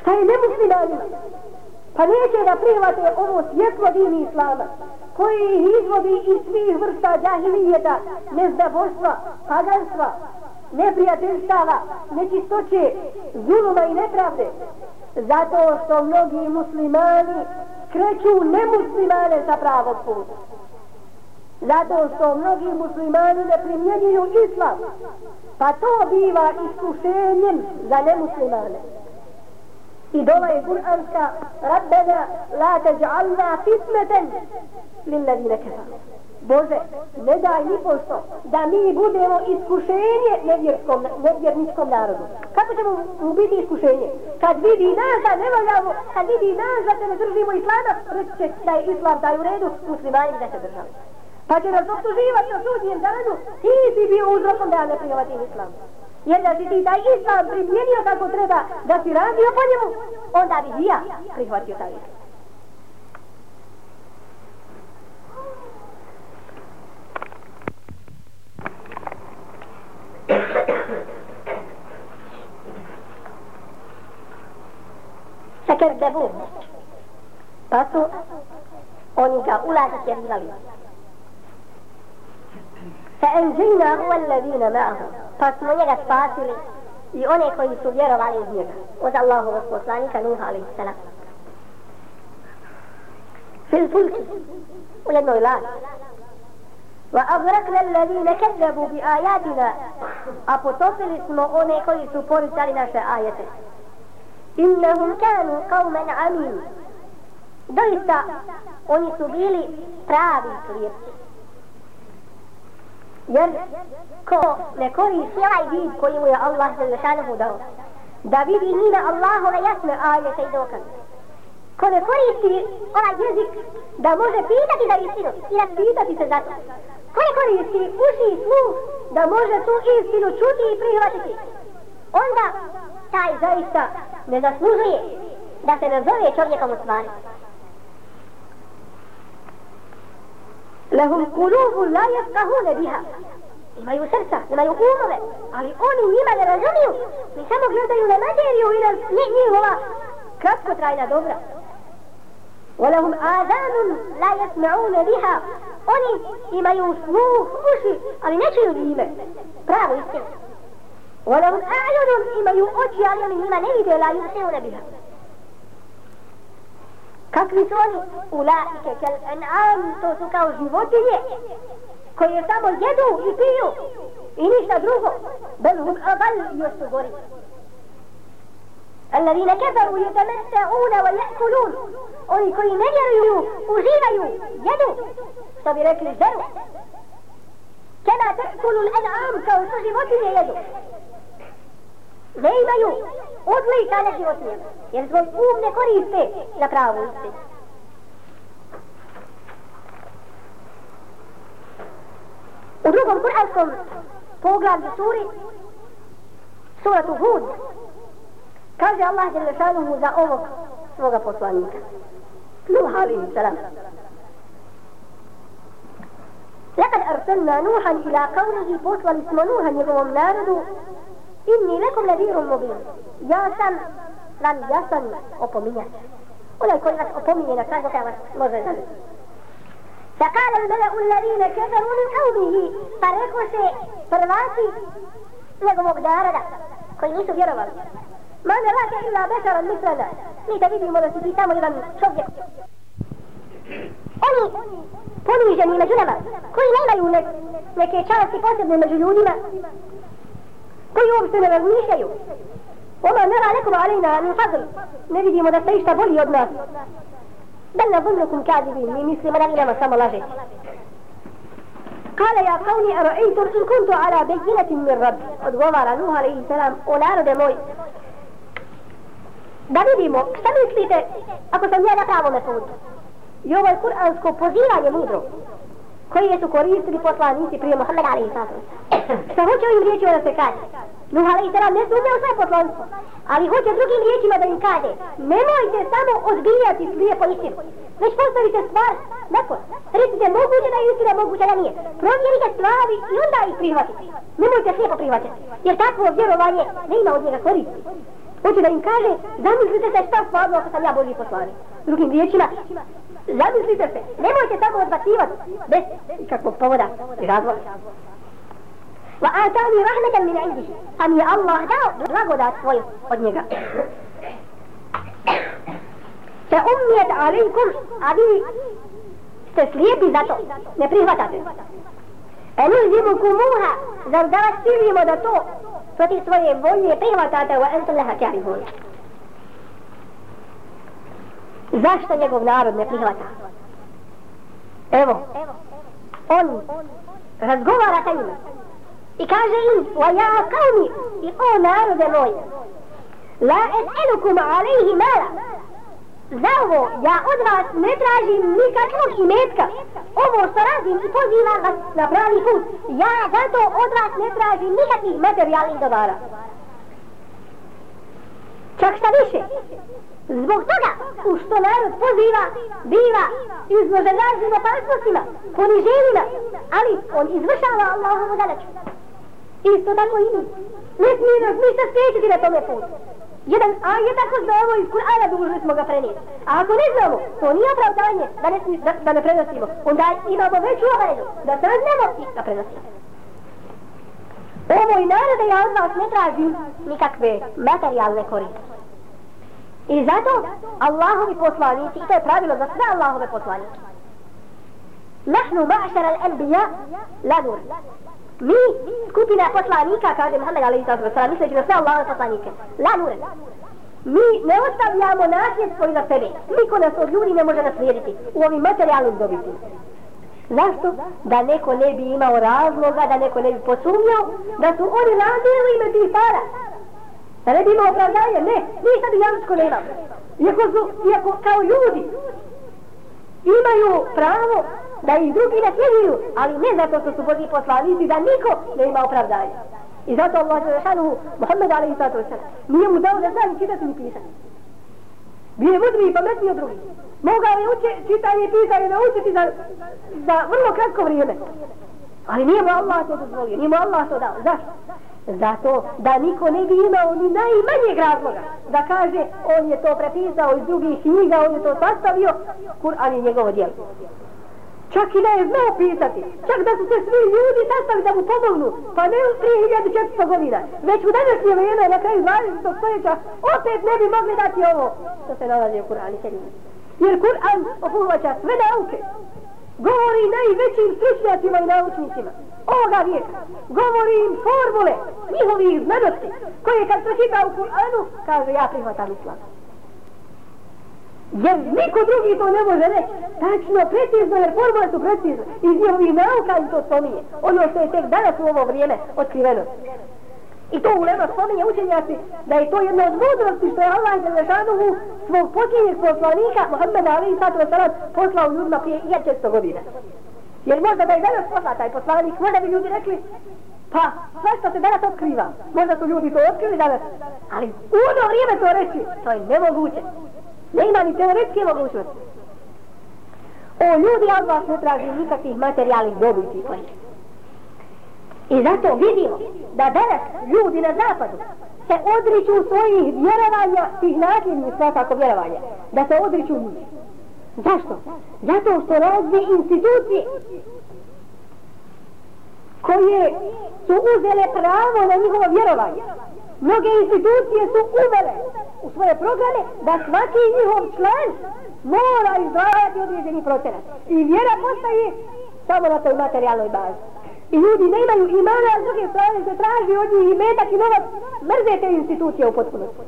Šta je nemuslimanima? Pa neće da prihvate ovo svjetlo dini islama, koji ih izvodi iz svih vrsta džahilijeta, neznaboštva, paganstva, neprijateljstava, nečistoće, zuluma i nepravde. Zato što mnogi muslimani skreću nemuslimane sa pravog puta. Zato što mnogi muslimani ne primjenjuju islam, pa to biva iskušenjem za nemuslimane. I dova je kuranska: Rabbena la teđ'alna fitneten lilladine kefaru. Bože, ne daj ni pošto da mi budemo iskušenje nevjerskom, nevjerničkom narodu. Kako ćemo mu biti iskušenje? Kad vidi nas da ne valjamo, kad vidi nas da se ne držimo islama, reći će da je islam taj u redu, muslimani da se držali. Pa će nas optuživati na sudnjem danu: ti si bio uzrokom da ja ne prihvatim islam. Jer da si ti taj islam primjenio kako treba, da si radio po njemu, onda bi i ja prihvatio taj islam. Fakadzabuhu, pa su oni ga ulazitjerivali. فأنجيناه والذين معه, pa smo njega spasili i one koji su vjerovali iz njega, od Allahovog poslanika Nuha alejhi selam. Fil fulki, u jednoj laži. وأغرقنا الذين كذبوا بآياتنا, a potopili smo one koji su poricali naše ajete. إنهم كانوا قوما عمين, doista oni su bili pravi slijepci. Jer ko ne koristi ovaj vid koji mu je Allah šanehu dao, da vidi njime Allahove jasne ajete i dokaze, ko ne koristi ovaj jezik da može pitati za istinu i raspitati se za to, ko ne koristi uši i sluh da može tu istinu čuti i prihvatiti, onda taj zaista ne zaslužuje da se nazove čovjekom u stvari. Lahum kulubu la yafqahuna biha, imaju srca, imaju umove, ali oni njima ne razumiju, mi samo gledaju na materiju i na njihova kratkotrajna dobra. Walahum adanun la yasma'una biha, oni imaju sluh, uši, ali ne čuju njime, pravu istinu. Walahum a'yunun, imaju oči, ali oni njima ne vide, la yubsiruna biha. Kakvi su oni? Ulaike kel an'am, to su kao životinje koje samo jedu i piju i ništa drugo. Bel hum adal, još su gori. Alladine kefaru yatamatta'una wa ya'kulun, oni koji ne vjeruju, uživaju, jedu, što bi rekli žeru. Kema ta'kulu l'an'am, kao što životinje jedu. Ne imaju odlika na životinjama, jer svoj um ne koriste na pravu istinu. U drugom kuranskom poglavlju suri, suratu Hud, kaže Allah dželle šanuhu za ovog svoga poslanika, Nuh alejhi selam: Laqad arsalna Nuhan ila qawmihi, poslali smo Nuha njegovom narodu, inni lekom nadirum mubin, ja sam vam jasan opominjač. Onaj koji vas opominje na kraju kada vas može zaniti. فقال الملأ الذين كفروا من قومه, pa rekoše prvaci njegovog naroda koji nisu vjerovali: Ma naraka illa bešaran mislana, mi te vidimo da si ti samo jedan čovjek. Oni poniženi među nama, koji nemaju ne, neke časti posebne među ljudima, koji uopšte ne razmišljaju. Oma nara nekom alejna min fadl, ne vidimo da ste išta bolji od nas. Bel nazunnukum kadibin, mi mislimo da vi nama samo lažete. Kale ja qavni ara'aytum in kuntu ala bayyinatin min rabbi, odgovara Nuh alejhi selam: o narode moj, da vidimo, šta mislite ako sam ja na pravome putu? I ovo je kuransko pozivanje mudro koje su koristili poslanici prije Muhammeda alejhi selam. Šta hoće ovim riječima da se kaže? Nuh alejhi selam ne sumnja u svoje poslanstvo, ali hoće drugim riječima da im kaže: nemojte samo odbijati slijepo istinu, već postavite stvar nakon. Recite moguće da je istina, moguće da nije. Provjerite stvari i onda ih prihvatite. Nemojte slijepo prihvatiti, jer takvo vjerovanje ne ima od njega koristi. Hoće da im kaže, zamislite se šta stvarno ako sam ja Božji poslanik. Drugim riječima, zamislite se, nemojte samo odbacivati bez ikakvog povoda i razloga. Va atani rahmetan min indihi, a mi je Allah dao blagodat svoju od njega. Fe ummijet alaikum, a vi ste slijepi za to, ne prihvatate. E nuzimukumuha, zar da vas silimo da to protiv svoje volje prihvatate, wa entum leha karihun. Zašto njegov narod ne prihvata? Evo, on razgovara sa njima i kaže im, wa ja qavmi, i o narode moj, la es'elukum alaihi mala, za ovo ja od vas ne tražim nikakvog imetka, ovo što radim i pozivam vas na pravi put, ja zato od vas ne tražim nikakvih materijalnih dobara. Čak šta više, zbog toga u što narod poziva, biva izložen raznim opasnostima, poniženjima, ali on izvršava Allahovu zadaću. Isto tako i mi. Ne smije nas ništa spriječiti na tome putu. Jedan ajet ako znamo iz Kur'ana dužni smo ga prenijeti. A ako ne znamo, to nije opravdanje da ne, da, da ne prenosimo. Onda imamo veću obavezu da saznamo i da prenosimo. O moj narode, ja od vas ne tražim nikakve materijalne koristi. I zato Allahovi poslanici, i to je pravilo za sve Allahove poslanike. Nahnu ma'šara al-anbiya la nur. Mi, skupina poslanika, kaže Muhammed alejhi sallam, misleći na sve Allahove poslanike, la nur. Mi ne ostavljamo nasljedstvo iza sebe. Niko nas od ljudi ne može naslijediti u ovim materijalnim dobitima. Zašto? Da neko ne bi imao razloga, da neko ne bi posumnjao da su oni radili ime tih para. Da ne bi imao opravdanje, ne, ništa bi jamsko nemam. Iako, su, iako kao ljudi imaju pravo da ih drugi nasljeduju, ali ne zato što su Božji poslanici, da niko ne ima opravdanja. I zato Allah Đelešanuhu, Muhammed alejhi salatu vesselam, nije mu dao da zna ni čitati ni pisati. Bio je mudriji i pametniji od drugih. Mogao je uče, čitanje i pisanje naučiti za, za vrlo kratko vrijeme. Ali nije mu Allah to dozvolio, nije mu Allah to dao. Zašto? Zato da niko ne bi imao ni najmanjeg razloga da kaže on je to prepisao iz drugih knjiga, on je to sastavio, Kur'an je njegovo djelo. Čak i da je znao pisati, čak da su se svi ljudi sastavili da mu pomognu, pa ne u tri hiljade četiristo godina, već u današnje vrijeme na kraju dvadesetog stoljeća opet ne bi mogli dati ovo što se nalazi u Kur'anu Kerimu. Jer Kur'an obuhvaća sve nauke, govori najvećim stručnjacima i naučnicima ovoga vijeka, govori im formule njihovih znanosti koje kad pročita u Kur'anu kaže ja prihvatam islam. Jer niko drugi to ne može reći tačno, precizno, jer formule su precizne iz njihovih nauka im to spominje ono što je tek danas u ovo vrijeme otkriveno. I to ulema spominje učenjaci da je to jedna od mudrosti što je Allah Đelešanuhu svog posljednjeg poslanika Muhammeda alejhi salatu vesselam poslao ljudima prije hiljadu četiristo godina. Jer možda da je danas posla taj poslanik, možda bi ljudi rekli pa svašta se danas otkriva. Možda su ljudi to otkrili danas, ali u ono vrijeme to reći, to je nemoguće. Ne ima ni teoretske mogućnosti. O ljudi, ja od vas ne tražim nikakvih materijalnih dobiti. I zato vidimo da danas ljudi na zapadu se odriču svojih vjerovanja, tih nasljednih svakako vjerovanja, da se odriču njih. Zašto? Zato što razne institucije koje su uzele pravo na njihovo vjerovanje, mnoge institucije su uvele u svoje programe da svaki njihov član mora izdvajati određeni procenat. I vjera postaje samo na toj materijalnoj bazi. I ljudi ne imaju imana, a s druge strane se traži od njih i metak i novac, mrze te institucije u potpunosti.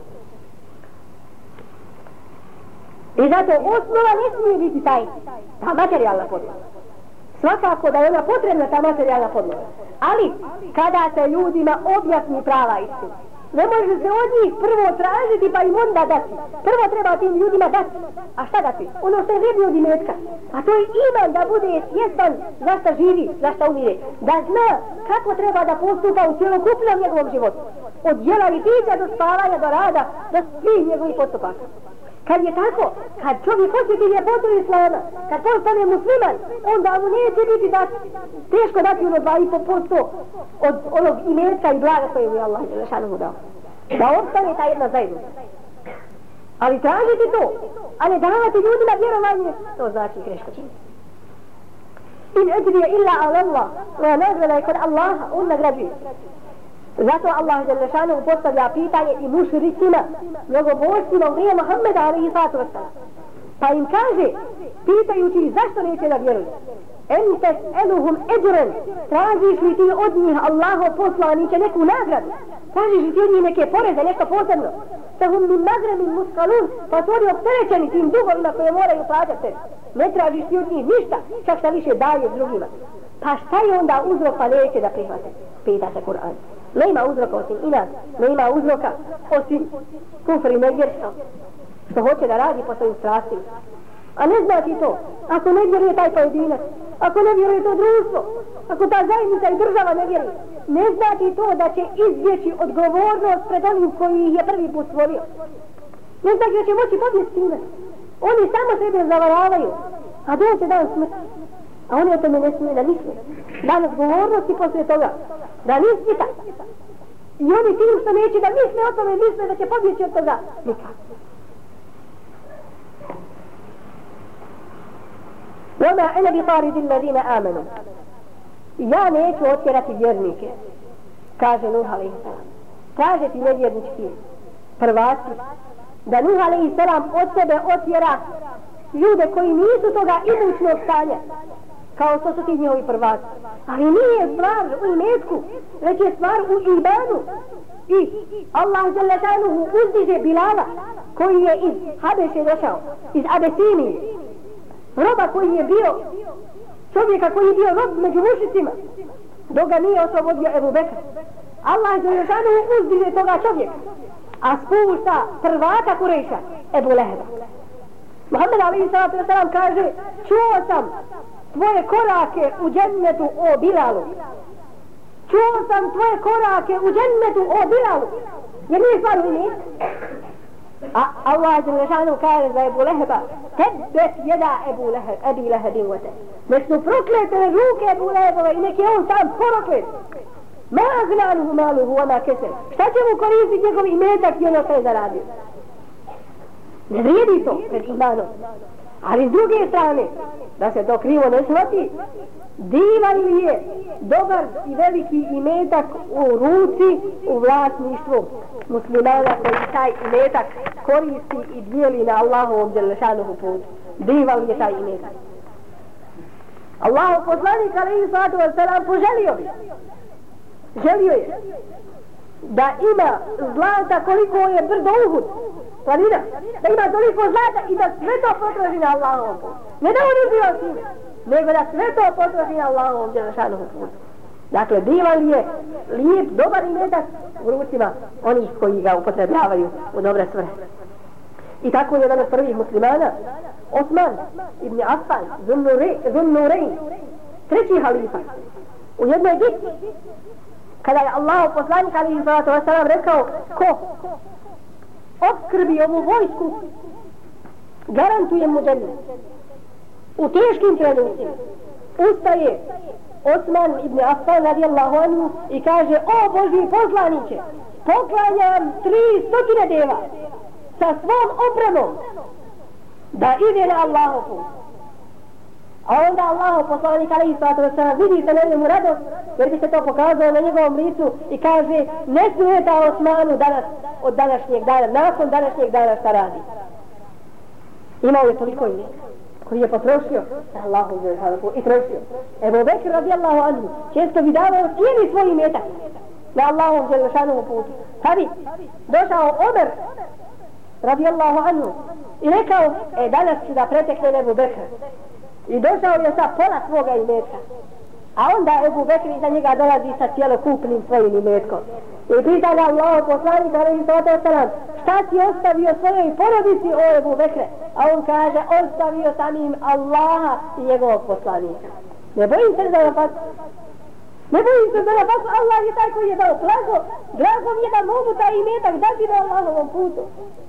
I zato osnova ne smije biti taj, ta materijalna podloga. Svakako da je ona potrebna, ta materijalna podloga. Ali, kada se ljudima objasni prava istina, ne može se od njih prvo tražiti pa im onda dati. Prvo treba tim ljudima dati. A šta dati? Ono što je vrednije od imetka. A to je iman da bude svjestan za šta živi, za šta umire. Da zna kako treba da postupa u cjelokupnom njegovom životu. Od djela i pića do spavanja, do rada, do svih njegovih postupaka. Kad je tako, kad čovjek osjeti ljepotu islama, kad postane musliman, onda mu neće biti da teško dati ono dva i po posto od onog imetka i blaga koje mu je Allah Đelešanuhu dao. da opstane ta jedna zajednica. Ali tražiti to, a ne davati ljudima vjerovanje, to znači greško čini. In eđrije illa ala Allah, moja nagrada je kod Allaha, on nagrađuje. Zato Allah Đelešanu postavlja pitanje i mušricima, mnogobožcima u vrijeme Muhammeda alaihi sallatu wassalam. Pa im kaže, pitajući zašto neće da vjeruju. Entes eluhum eđren, tražiš li ti od njih Allaho poslaniće neku nagradu? Tražiš li ti od njih neke poreze, nešto posebno? Fahum min magremin muskalun, pa su oni opterećeni tim dugovima koje moraju plaćati. Ne tražiš ti od njih ništa, čak šta više daju drugima. Pa šta je onda uzrok pa neće da prihvate? Pita se Kur'an. Ne ima uzroka osim inas, ne ima uzroka osim kufr i nevjerstva, što hoće da radi po svojim strastima. A ne znači to, ako ne vjeruje taj pojedinac, ako ne vjeruje to društvo, ako ta zajednica i država ne vjeruje, ne znači to da će izbjeći odgovornost pred onim koji ih je prvi put stvorio. Ne znači da će moći pobjeti time. Oni samo sebe zavaravaju, a doće dan smrti. A oni o tome ne smije da misle. Dan odgovornosti poslije toga, da nispita. I oni tim što neće da misle o tome, misle da će pobjeći od toga. Nikak. وَمَا أَنَا بِطَارِدِ الَّذِينَ آمَنُوا. Ja neću otjerati vjernike, kaže Nuh alejhi selam. Kaže ti nevjernički prvaci, da Nuh alejhi selam od sebe otjera ljude koji nisu toga imućnog stanja, kao što su ti njihovi prvaci. Ali nije stvar u imetku, već je stvar u imanu. I Allah Đelešanuhu uzdiže Bilala, koji je iz Habeše došao, iz Abesinije. Roba koji je bio, čovjeka koji je bio rob među mušicima, dok ga nije oslobodio Ebu Bekr. Allah Đelešanuhu uzdiže toga čovjeka, a spušta prvaka Kurejša, Ebu Leheba. Muhammed alaihi sallatu wasalam kaže, čuo sam tvoje korake u džennetu o Bilalu. Čuo sam tvoje korake u džennetu o Bilalu. Jer nije stvar u imet. A Allah Đelešanu kaže za Ebu Leheba, tebbet jeda Ebu Leheb, Ebi Lehebin vete. Nek su proklete ruke Ebu Lehebove i nek je on sam proklet. Ma agnanuhu maluhu vama keser. Šta će mu koristiti njegov imetak i ono što je zaradio? Ne vrijedi to pred imanom. Ali s druge strane, da se to krivo ne shvati, divan li je dobar i veliki imetak u ruci, u vlasništvu muslimana koji taj imetak koristi i dijeli na Allahovom Đelešanuhu putu. Divan li je taj imetak. Allahov poslanik alejhi salatu vesselam poželio bi, želio je da ima zlata koliko je brdo Uhud, planina, da ima toliko zlata i da sve to potroši na Allahovom putu. Ne da on uzio s njime, nego da sve to potroši na Allahovom Đelešanuhu putu. Dakle, divan je lijep, dobar imetak u rucima onih koji ga upotrebljavaju u dobre svrhe. I tako je jedan od prvih muslimana, Osman ibn Affan, Zunnurein, treći halifa, u jednoj bitci, kada je Allah poslanik alejhi salatu vesselam rekao, ko opskrbi ovu vojsku, garantuje mu džennet. U teškim trenucima ustaje Osman ibn Affan radijallahu anhu i kaže, o Božji poslaniće, poklanjam tri stotine deva sa svom opremom da ide na Allahov put. A onda Allah poslanik alejhi salatu vesselam vidi se na njemu radost, jer bi se to pokazalo na njegovom licu i kaže, ne smeta Osmanu danas, od današnjeg dana, nakon današnjeg dana šta radi. Imao je toliko ime koji je potrošio na Allahu i trošio. Ebu Bekr radijallahu anhu često bi davao cijeli svoj imetak na Allahom Đelešanuhu putu. Kad bi došao Omer radijallahu anhu i rekao, e danas ću da preteknem Ebu Bekra. I došao je sa pola svoga imetka. A onda Ebu Bekr iza njega dolazi sa cijelokupnim svojim imetkom. I pita ga Allah poslanik alejhi salatu vesselam, šta si ostavio svojoj porodici o Ebu Bekre? A on kaže, ostavio sam im Allaha i njegovog poslanika. Ne bojim se da napad. Ne bojim se da napad, Allah je taj koji je dao blago. Blago mi je da mogu taj imetak dati na Allahovom putu.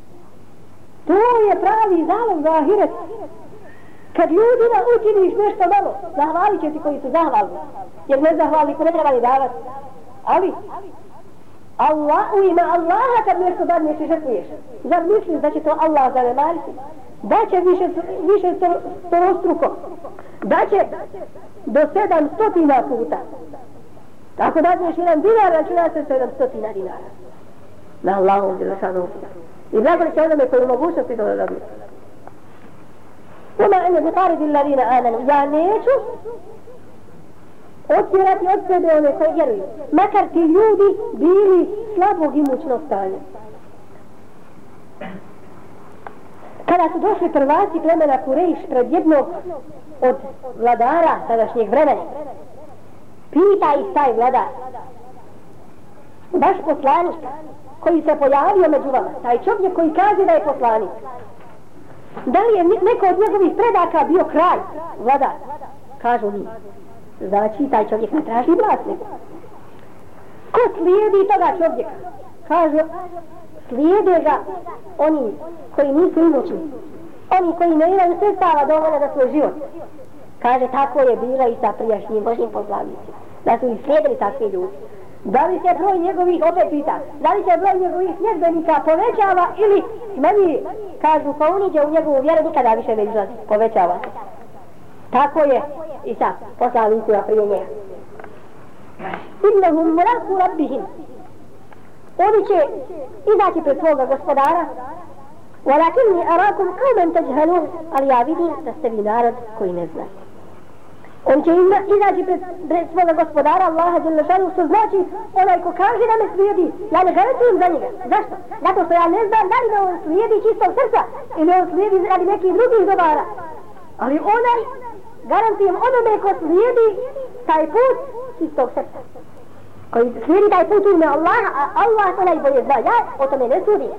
To je pravi zalog za ahiret. Kad ljudima učiniš nešto malo, zahvalit će ti koji su zahvalni. Jer ne zahvalni ko ne treba ni davati. Ali Allah, u ime Allaha kad nešto dadneš i žrtvuješ. Zar misliš da će to Allah zanemariti? Da će više, više storostruko. Da će do sedam stotina puta. Ako dadneš jedan dinar, računa se sedam stotina dinara. Na Allahom Đelešanu. I blagoli će onome koji u mogućnosti to da dadne. Uma ene bitaridi alladina amanu. Ja neću otjerati od sebe one koji vjeruju. Makar ti ljudi bili slabog imućnog stanja. Kada su došli prvaci plemena Kurejš pred jednog od vladara tadašnjeg vremena, pita ih taj vladar, baš poslanik koji se pojavio među vama, taj čovjek koji kaže da je poslanik, da li je neko od njegovih predaka bio kralj, vladar? Kažu nije. Znači taj čovjek ne traži vlasnika. Ko slijedi toga čovjeka? Kažu, slijede ga oni koji nisu imućni, oni koji ne imaju sredstava dovoljno za svoj život. Kaže, tako je bilo i sa prijašnjim Božjim poslanicima, da su ih slijedili takvi ljudi. Da li se broj njegovih, opet pita, da li se broj njegovih sljedbenika povećava ili smanjuje? Kažu, ko uniđe u njegovu vjeru nikada više ne izlazi, povećava se. Tako je i sa poslanicima prije njega. Innahum mulaku rabbihim. Oni će izaći pred svoga gospodara. Walakinni arakum qawman tajhalun. Ali ja vidim da ste vi narod koji ne zna. On će izaći pred, pred svoga gospodara Allaha Đelešanu, što znači onaj ko kaže da me slijedi, ja ne garantujem za njega. Zašto? Zato što ja ne znam da li me on slijedi čistog srca ili on slijedi radi nekih drugih dobara. Ali onaj, garantujem onome ko slijedi taj put čistog srca, koji slijedi taj put u ime Allaha, a Allah to najbolje zna, ja o tome ne sudim.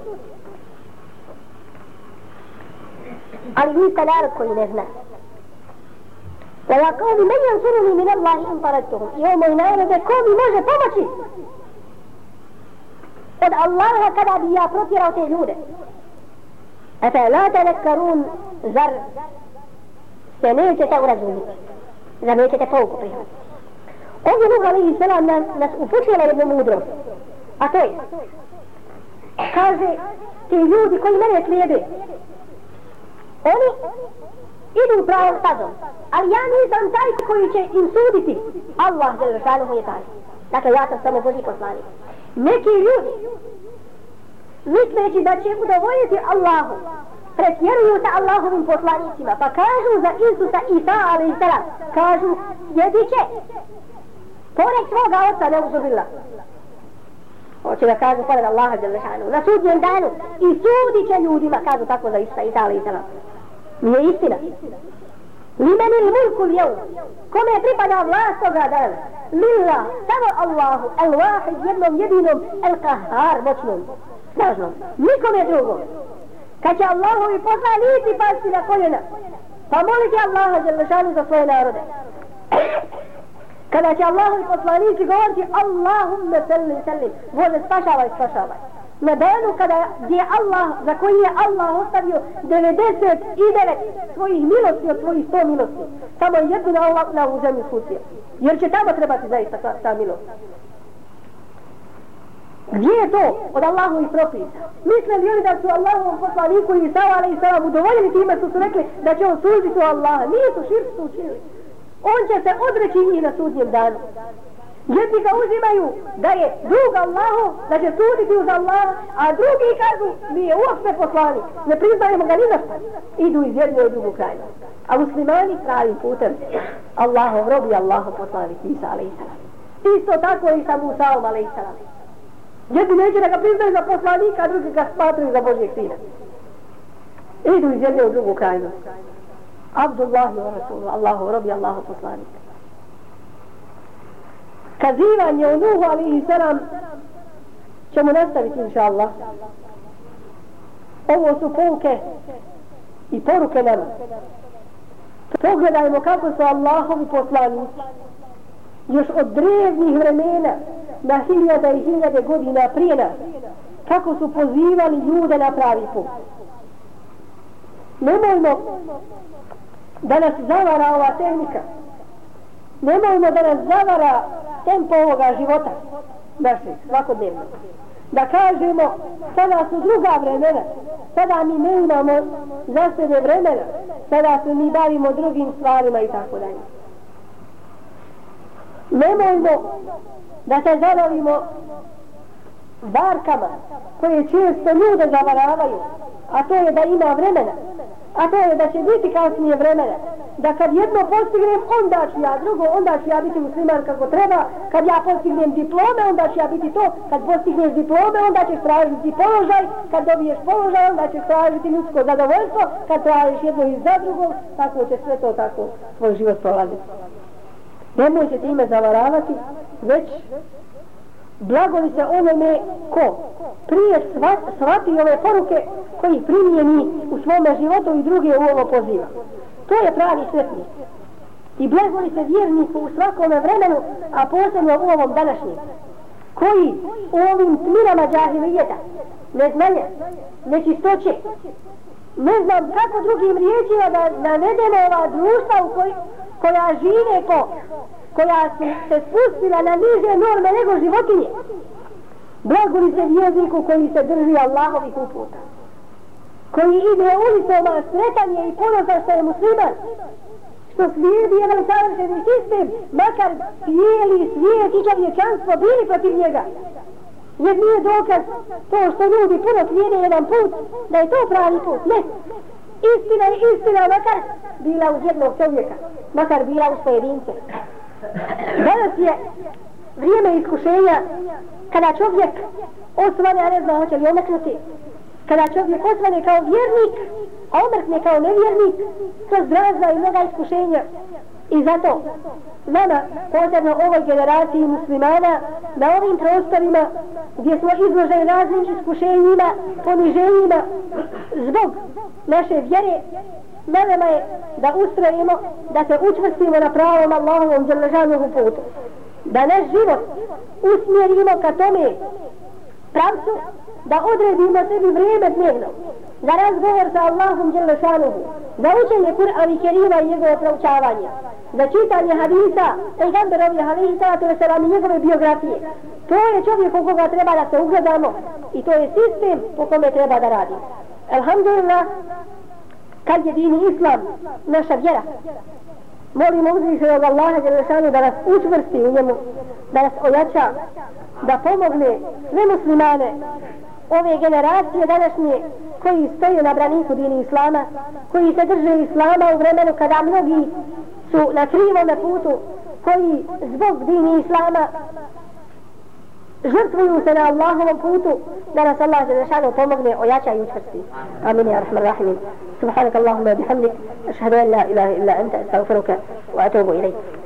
Ali vi ste narod koji ne zna. وَيَا قَوْمِ مَنْ يَنْصُرُنِي مِنَ اللَّهِ إِنْ طَرَدتُّهُمْ. I o moj narode, ko mi može pomoći od Allaha kada bi ja protjerao te ljude? أَفَلَا تَذَكَّرُونَ. Zar se nećete urazumiti? Zar nećete pouku prihvatiti? Ovdje Nuh alaihi salam nas, nas upućuje na jednu mudrost. A to je, kaže, ti ljudi koji mene slijede, oni idu pravom stazom, ali ja nisam taj koji će im suditi. Allah Đelešanuhu je taj. Dakle, ja sam samo Božji poslanik. Neki ljudi, misleći da će udovoljiti Allahu, pretjeruju sa Allahovim poslanicima, pa kažu za Isusa Isa alaihi salam, kažu, jedi će pored svoga oca, ne uzubila. Hoće da kažu pored Allaha Đelešanuhu, na sudnjem danu, i sudit će ljudima, kažu tako za Isusa Isa alaihi salam. Nije istina. Limeni l-mulku l-jevm. Kome pripada vlast toga dana? Lillah, samo Allahu, el-wahid, jednom jedinom, el-kahar, moćnom, snažnom. Nikome drugom. Kad će Allahovi poslanici pasti na koljena, pa moliti Allaha Đelešanu za svoje narode. Kada će Allahovi poslanici govoriti Allahumme sallim, sallim, Bože spašavaj, spašavaj. Na danu kada je Allah, za koji je Allah ostavio devedeset devet svojih milosti od svojih sto milosti, samo jednu na Allah na ovu zemlju spustio. Jer će tamo trebati zaista ta, ta milost. Gdje je to od Allahovih propisa? Misle li oni da su Allahovom poslaniku i Isa alaihi salam udovoljeni time što su rekli da će on služiti u Allaha? Nisu, širk su učili. On će se odreći njih na sudnjem danu. Jedni ga uzimaju da je drug Allahu, da će suditi uz Allaha, a drugi kažu nije uopšte poslanik, ne priznajemo ga ni za što. Idu iz jedne u drugu krajinu. A muslimani pravim putem Allahov rob i Allahov poslanik Isa alaihi salam. Isto tako i sa Musaom alaihi salam. Jedni neće da ga priznaju za poslanika, a drugi ga smatruju za Božjeg sina. Idu iz jedne u drugu krajinu. Abdullahi wa Rasulu, Allahov rob i Allahov poslanik. Kazivanje o Nuhu alaihi salam ćemo nastaviti inša Allah. Ovo su pouke i poruke nama. Pogledajmo kako su Allahovi poslanici još od drevnih vremena na hiljada i hiljade godina prije nas, kako su pozivali ljude na pravi put. Nemojmo da nas zavara ova tehnika. Nemojmo da nas zavara tempo ovoga života. naše, svakodnevno. Da kažemo, sada su druga vremena, sada mi ne imamo za sebe vremena, sada se mi bavimo drugim stvarima i tako dalje. Nemojmo da se zavolimo varkama koje često ljude zavaravaju, a to je da ima vremena, a to je da će biti kasnije vremena, da kad jedno postignem, onda ću ja drugo, onda ću ja biti musliman kako treba, kad ja postignem diplome, onda ću ja biti to, kad postigneš diplome, onda ćeš tražiti položaj, kad dobiješ položaj, onda ćeš tražiti ljudsko zadovoljstvo, kad tražiš jedno iz za drugog, tako će sve to tako svoj život prolaziti. Nemojte time zavaravati, već blagoli se onome ko prije shvati ove poruke koji primijeni u svome životu i druge u ovo poziva. To je pravi sretnik. I blagoli se vjerniku u svakome vremenu, a posebno u ovom današnjem, koji u ovim tminama džahilijeta, neznanja, nečistoće, ne znam kako drugim riječima da navedemo ova društva u koj, koja žive po, koja su se spustila na niže norme nego životinje. Blagoli se vjerniku koji se drži Allahovih uputa, koji ide ulicama sretanje i ponosa što je musliman, što slijedi jedan savršeni sistem, makar cijeli svijet i čovječanstvo bili protiv njega. Jer nije dokaz to što ljudi puno slijede jedan put, da je to pravi put. Ne. Istina je istina, makar bila uz jednog čovjeka, makar bila uz pojedince. Danas je vrijeme iskušenja kada čovjek osvane, a ne zna hoće li omrknuti. Kada čovjek osvane kao vjernik, a omrkne kao nevjernik, kroz razna i mnoga iskušenja. I zato nama, posebno ovoj generaciji muslimana, na ovim prostorima gdje smo izloženi raznim iskušenjima, poniženjima, zbog naše vjere, na nama je da ustrojimo, da se učvrstimo na pravom Allahovom dželešanuhu putu. Da naš život usmjerimo ka tome pravcu, da odredimo sebi vrijeme dnevno, za razgovor sa Allahom dželešanuhu, za učenje Kur'ana i Kerima i njegovo proučavanje, za čitanje hadisa, pejgamberovih alejhi salatu vesselam i njegove biografije. To je čovjek u koga treba da se ugledamo i to je sistem po kome treba da radimo. Alhamdulillah, kad je din islam naša vjera, molimo uzvišenog Allaha dželešanu da nas učvrsti u njemu, da nas ojača, da pomogne sve muslimane ove generacije današnje koji stoje na braniku dini islama, koji se drže islama u vremenu kada mnogi su na krivome putu, koji zbog dini islama žrtvuju se na Allahovom putu, da nas Allah dželešanu pomogne, ojača i učvrsti. Amin ya rahman rahimin. Subhanak Allahumma bihamdik, ashhadu an la ilaha illa anta, astaghfiruka wa atubu ilayk.